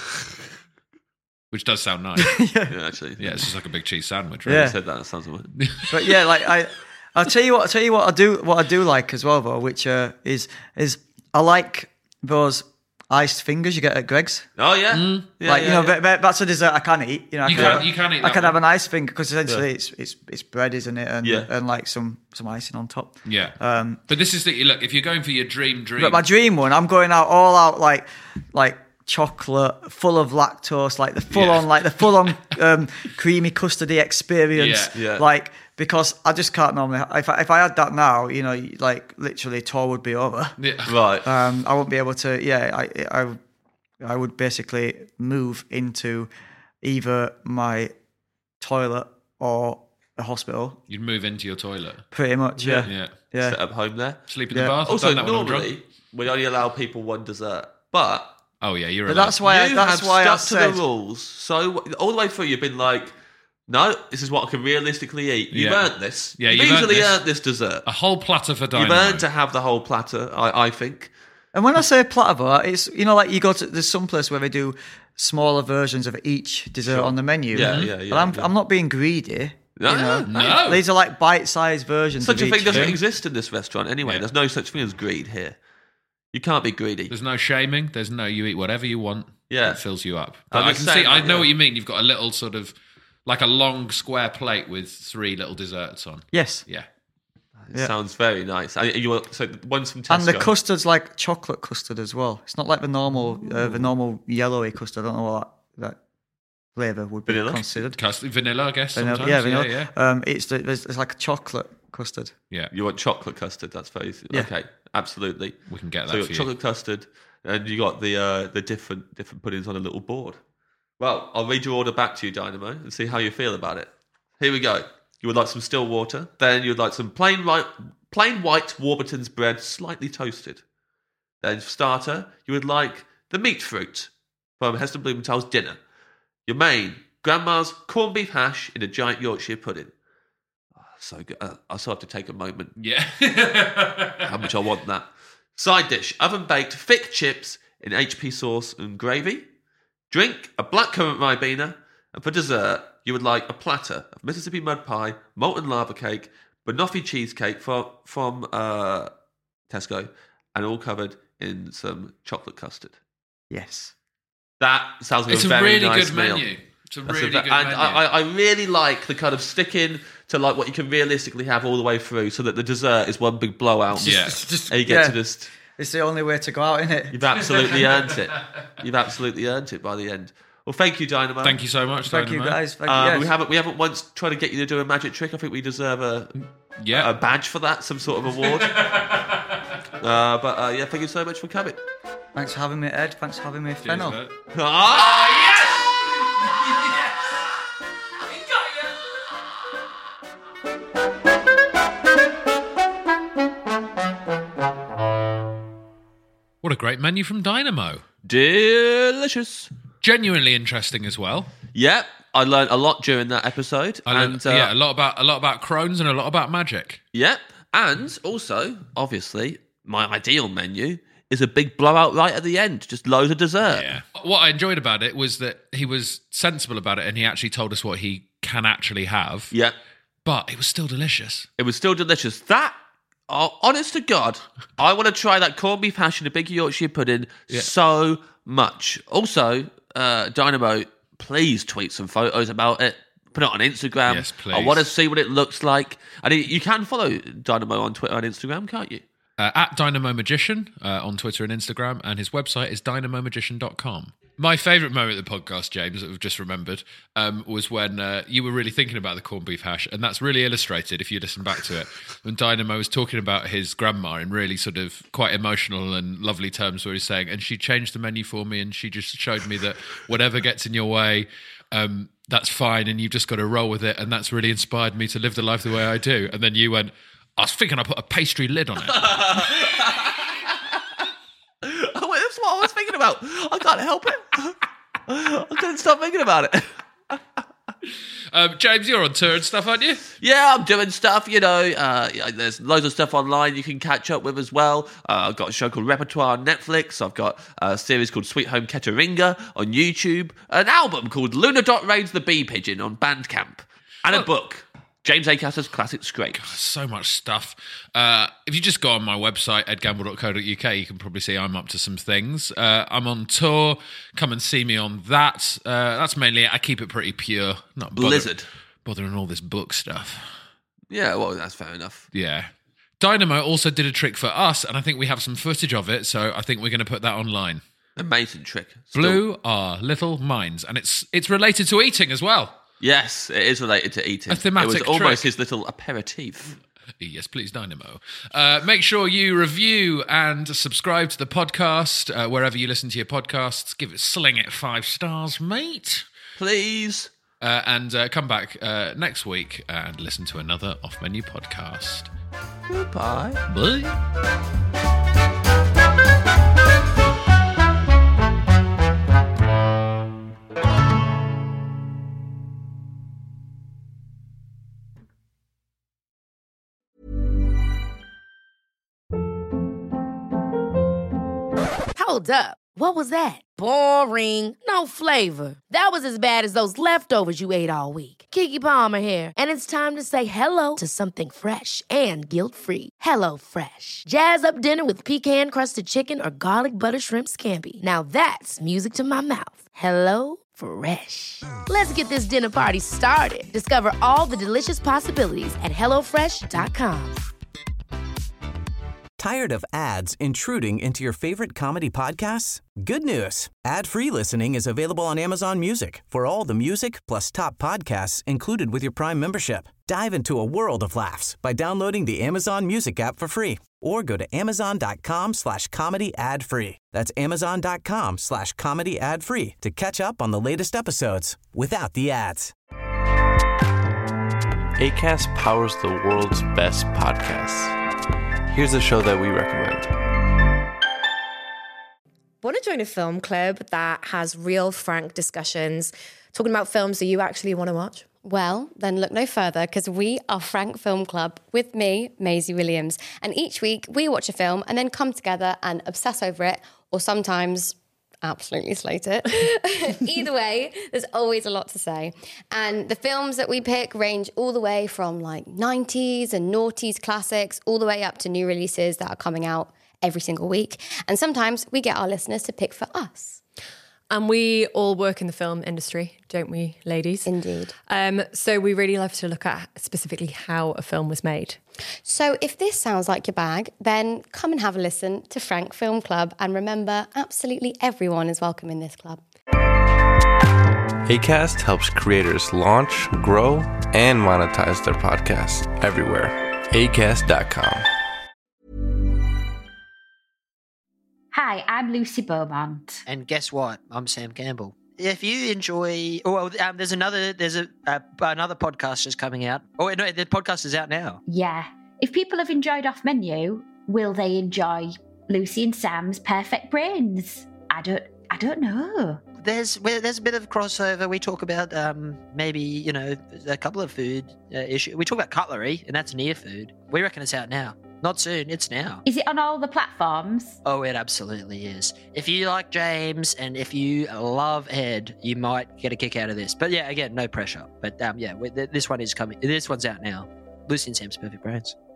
Which does sound nice. Yeah, actually. Yeah, it's just like a big cheese sandwich, You right? Yeah. said that. That sounds right. But yeah, like I, I'll tell you what. I'll tell you what I do. What I do like as well, though, which uh, is is I like those iced fingers you get at Greg's. Oh, yeah. yeah like yeah, you know, yeah. that- that- that's a dessert I can eat. You know, I You can, can- have, you can eat I that can one. have an ice finger because essentially it's it's it's bread, isn't it? And Yeah. and like some some icing on top. Yeah. Um, but this is the, look, if you're going for your dream dream. But my dream one, I'm going out all out like like chocolate, full of lactose, like the full Yeah. on like the full on um, creamy custardy experience. Yeah. Yeah. Like because I just can't normally. If I, if I had that now, you know, like literally tour would be over. Yeah. Right. Um, I won't be able to. Yeah, I I I would basically move into either my toilet or a hospital. You'd move into your toilet. Pretty much. Yeah. Yeah. Yeah. Set up home there. Sleep in Yeah. the bath. I've Also, done that when I'm drunk. normally, we only allow people one dessert. But Oh, yeah, you're But allowed. that's why. I, you that's have why I stuck said. to the rules. So all the way through, you've been like, no, this is what I can realistically eat. You've Yeah. earned this. Yeah, you've, you've earned easily this. earned this dessert. A whole platter for You've Dynamo. earned to have the whole platter, I, I think. And when I say platter bar, it's, you know, like you go to, there's some place where they do smaller versions of each dessert Sure. on the menu. Yeah, yeah, yeah, But I'm, yeah. I'm not being greedy. No, you know? No. These are like bite-sized versions Such of a thing each doesn't thing. exist in this restaurant anyway. Yeah. There's no such thing as greed here. You can't be greedy. There's no shaming. There's no, you eat whatever you want. Yeah. It fills you up. But I'm I just can saying, see, I like, know yeah. what you mean. You've got a little sort of, like a long square plate with three little desserts on. Yes. Yeah. It Yeah. sounds very nice. I, you want, so the ones from Tesco. And the custard's like chocolate custard as well. It's not like the normal, uh, the normal yellowy custard. I don't know what that flavour would be Vanilla? considered. Custard, vanilla, I guess. Vanilla, Sometimes. yeah, vanilla. Yeah, yeah. Um, it's the, there's, it's like a chocolate custard. Yeah. You want chocolate custard? That's very Yeah. okay. Absolutely. We can get that So you for got you. chocolate custard, and you got the uh, the different different puddings on a little board. Well, I'll read your order back to you, Dynamo, and see how you feel about it. Here we go. You would like some still water. Then you would like some plain white, plain white Warburton's bread, slightly toasted. Then for starter, you would like the meat fruit from Heston Blumenthal's dinner. Your main, Grandma's corned beef hash in a giant Yorkshire pudding. Oh, so good. Uh, I still have to take a moment. Yeah. How much I want that. Side dish, oven baked thick chips in H P sauce and gravy. Drink, a blackcurrant ribena. And for dessert, you would like a platter of Mississippi mud pie, molten lava cake, banoffee cheesecake from, from uh, Tesco, and all covered in some chocolate custard. Yes. That sounds like It's a a very really nice good meal. menu. It's a That's really a, good and menu. I, I really like the kind of sticking to like what you can realistically have all the way through, so that the dessert is one big blowout. Yeah. It's just, And you get yeah. to just. It's the only way to go out, isn't it? You've absolutely earned it. You've absolutely earned it by the end. Well, thank you, Dynamo. Thank you so much, Thank you, Dynamo. guys. Thank Uh, you. Yes. We haven't we haven't once tried to get you to do a magic trick. I think we deserve a Yeah. a badge for that, some sort of award. uh, but uh, yeah, thank you so much for coming. Thanks for having me, Ed. Thanks for having me, Cheers, Fennel. mate. Ah! What a great menu from Dynamo. Delicious. Genuinely interesting as well. Yep, I learned a lot during that episode. I learned, and, uh, yeah, a lot about a lot about crones and a lot about magic. Yep, and also, obviously, my ideal menu is a big blowout right at the end, just loads of dessert. Yeah. What I enjoyed about it was that he was sensible about it and he actually told us what he can actually have. Yep. But it was still delicious. It was still delicious. That, oh, honest to God, I want to try that corned beef hash and a big Yorkshire pudding so much. Also, uh, Dynamo, please tweet some photos about it. Put it on Instagram. Yes, please. I want to see what it looks like. And you can follow Dynamo on Twitter and Instagram, can't you? Uh, at Dynamo Magician uh, on Twitter and Instagram, and his website is dynamo magician dot com. My favourite moment of the podcast, James, that we've just remembered, um, was when uh, you were really thinking about the corned beef hash, and that's really illustrated if you listen back to it. When Dynamo was talking about his grandma in really sort of quite emotional and lovely terms, where he's saying, and she changed the menu for me, and she just showed me that whatever gets in your way, um, that's fine, and you've just got to roll with it, and that's really inspired me to live the life the way I do. And then you went, I was thinking I put a pastry lid on it. Oh, wait, that's what I was thinking about. I can't help it. I couldn't stop thinking about it. Um, James, you're on tour and stuff, aren't you? Yeah, I'm doing stuff, you know. Uh, yeah, there's loads of stuff online you can catch up with as well. Uh, I've got a show called Repertoire on Netflix. I've got a series called Sweet Home Ketteringa on YouTube. An album called Luna Dot Raids the Bee Pigeon on Bandcamp. And a Oh. book, James Acaster's Classic Scrapes. So much stuff. Uh, if you just go on my website, ed gamble dot co dot uk, you can probably see I'm up to some things. Uh, I'm on tour. Come and see me on that. Uh, that's mainly it. I keep it pretty pure. Not bother- Blizzard. Bothering all this book stuff. Yeah, well, that's fair enough. Yeah. Dynamo also did a trick for us, and I think we have some footage of it, so I think we're going to put that online. Amazing trick. Still- Blue are little minds, and it's it's related to eating as well. Yes, it is related to eating. A thematic It was almost trick. his little aperitif. Yes, please, Dynamo. Uh, make sure you review and subscribe to the podcast uh, wherever you listen to your podcasts. Give it, sling it five stars, mate. Please. Uh, and uh, come back uh, next week and listen to another Off Menu podcast. Goodbye. Bye. Hold up. What was that? Boring. No flavor. That was as bad as those leftovers you ate all week. Keke Palmer here, and it's time to say hello to something fresh and guilt-free. Hello Fresh. Jazz up dinner with pecan-crusted chicken or garlic butter shrimp scampi. Now that's music to my mouth. Hello Fresh. Let's get this dinner party started. Discover all the delicious possibilities at hello fresh dot com. Tired of ads intruding into your favorite comedy podcasts? Good news. Ad-free listening is available on Amazon Music for all the music plus top podcasts included with your Prime membership. Dive into a world of laughs by downloading the Amazon Music app for free or go to amazon.com slash comedy ad free. That's amazon.com slash comedy ad free to catch up on the latest episodes without the ads. Acast powers the world's best podcasts. Here's a show that we recommend. Want to join a film club that has real, frank discussions, talking about films that you actually want to watch? Well, then look no further, because we are Frank Film Club with me, Maisie Williams. And each week we watch a film and then come together and obsess over it, or sometimes absolutely slate it. Either way, there's always a lot to say. And the films that we pick range all the way from like nineties and noughties classics all the way up to new releases that are coming out every single week. And sometimes we get our listeners to pick for us. And we all work in the film industry, don't we, ladies? Indeed. Um, so we really love to look at specifically how a film was made. So if this sounds like your bag, then come and have a listen to Frank Film Club. And remember, absolutely everyone is welcome in this club. Acast helps creators launch, grow, and monetize their podcasts everywhere. acast dot com. Hi, I'm Lucy Beaumont. And guess what? I'm Sam Campbell. If you enjoy, oh, well, um, there's another, there's a uh, another podcast just coming out. Oh, no, the podcast is out now. Yeah. If people have enjoyed Off Menu, will they enjoy Lucy and Sam's Perfect Brains? I don't, I don't know. There's, well, there's a bit of crossover. We talk about um, maybe, you know, a couple of food uh, issues. We talk about cutlery, and that's near food. We reckon it's out now. Not soon, it's now. Is it on all the platforms? Oh, it absolutely is. If you like James and if you love Ed, you might get a kick out of this. But yeah, again, no pressure. But um, yeah, this one is coming. This one's out now. Lucy and Sam's Perfect Brains.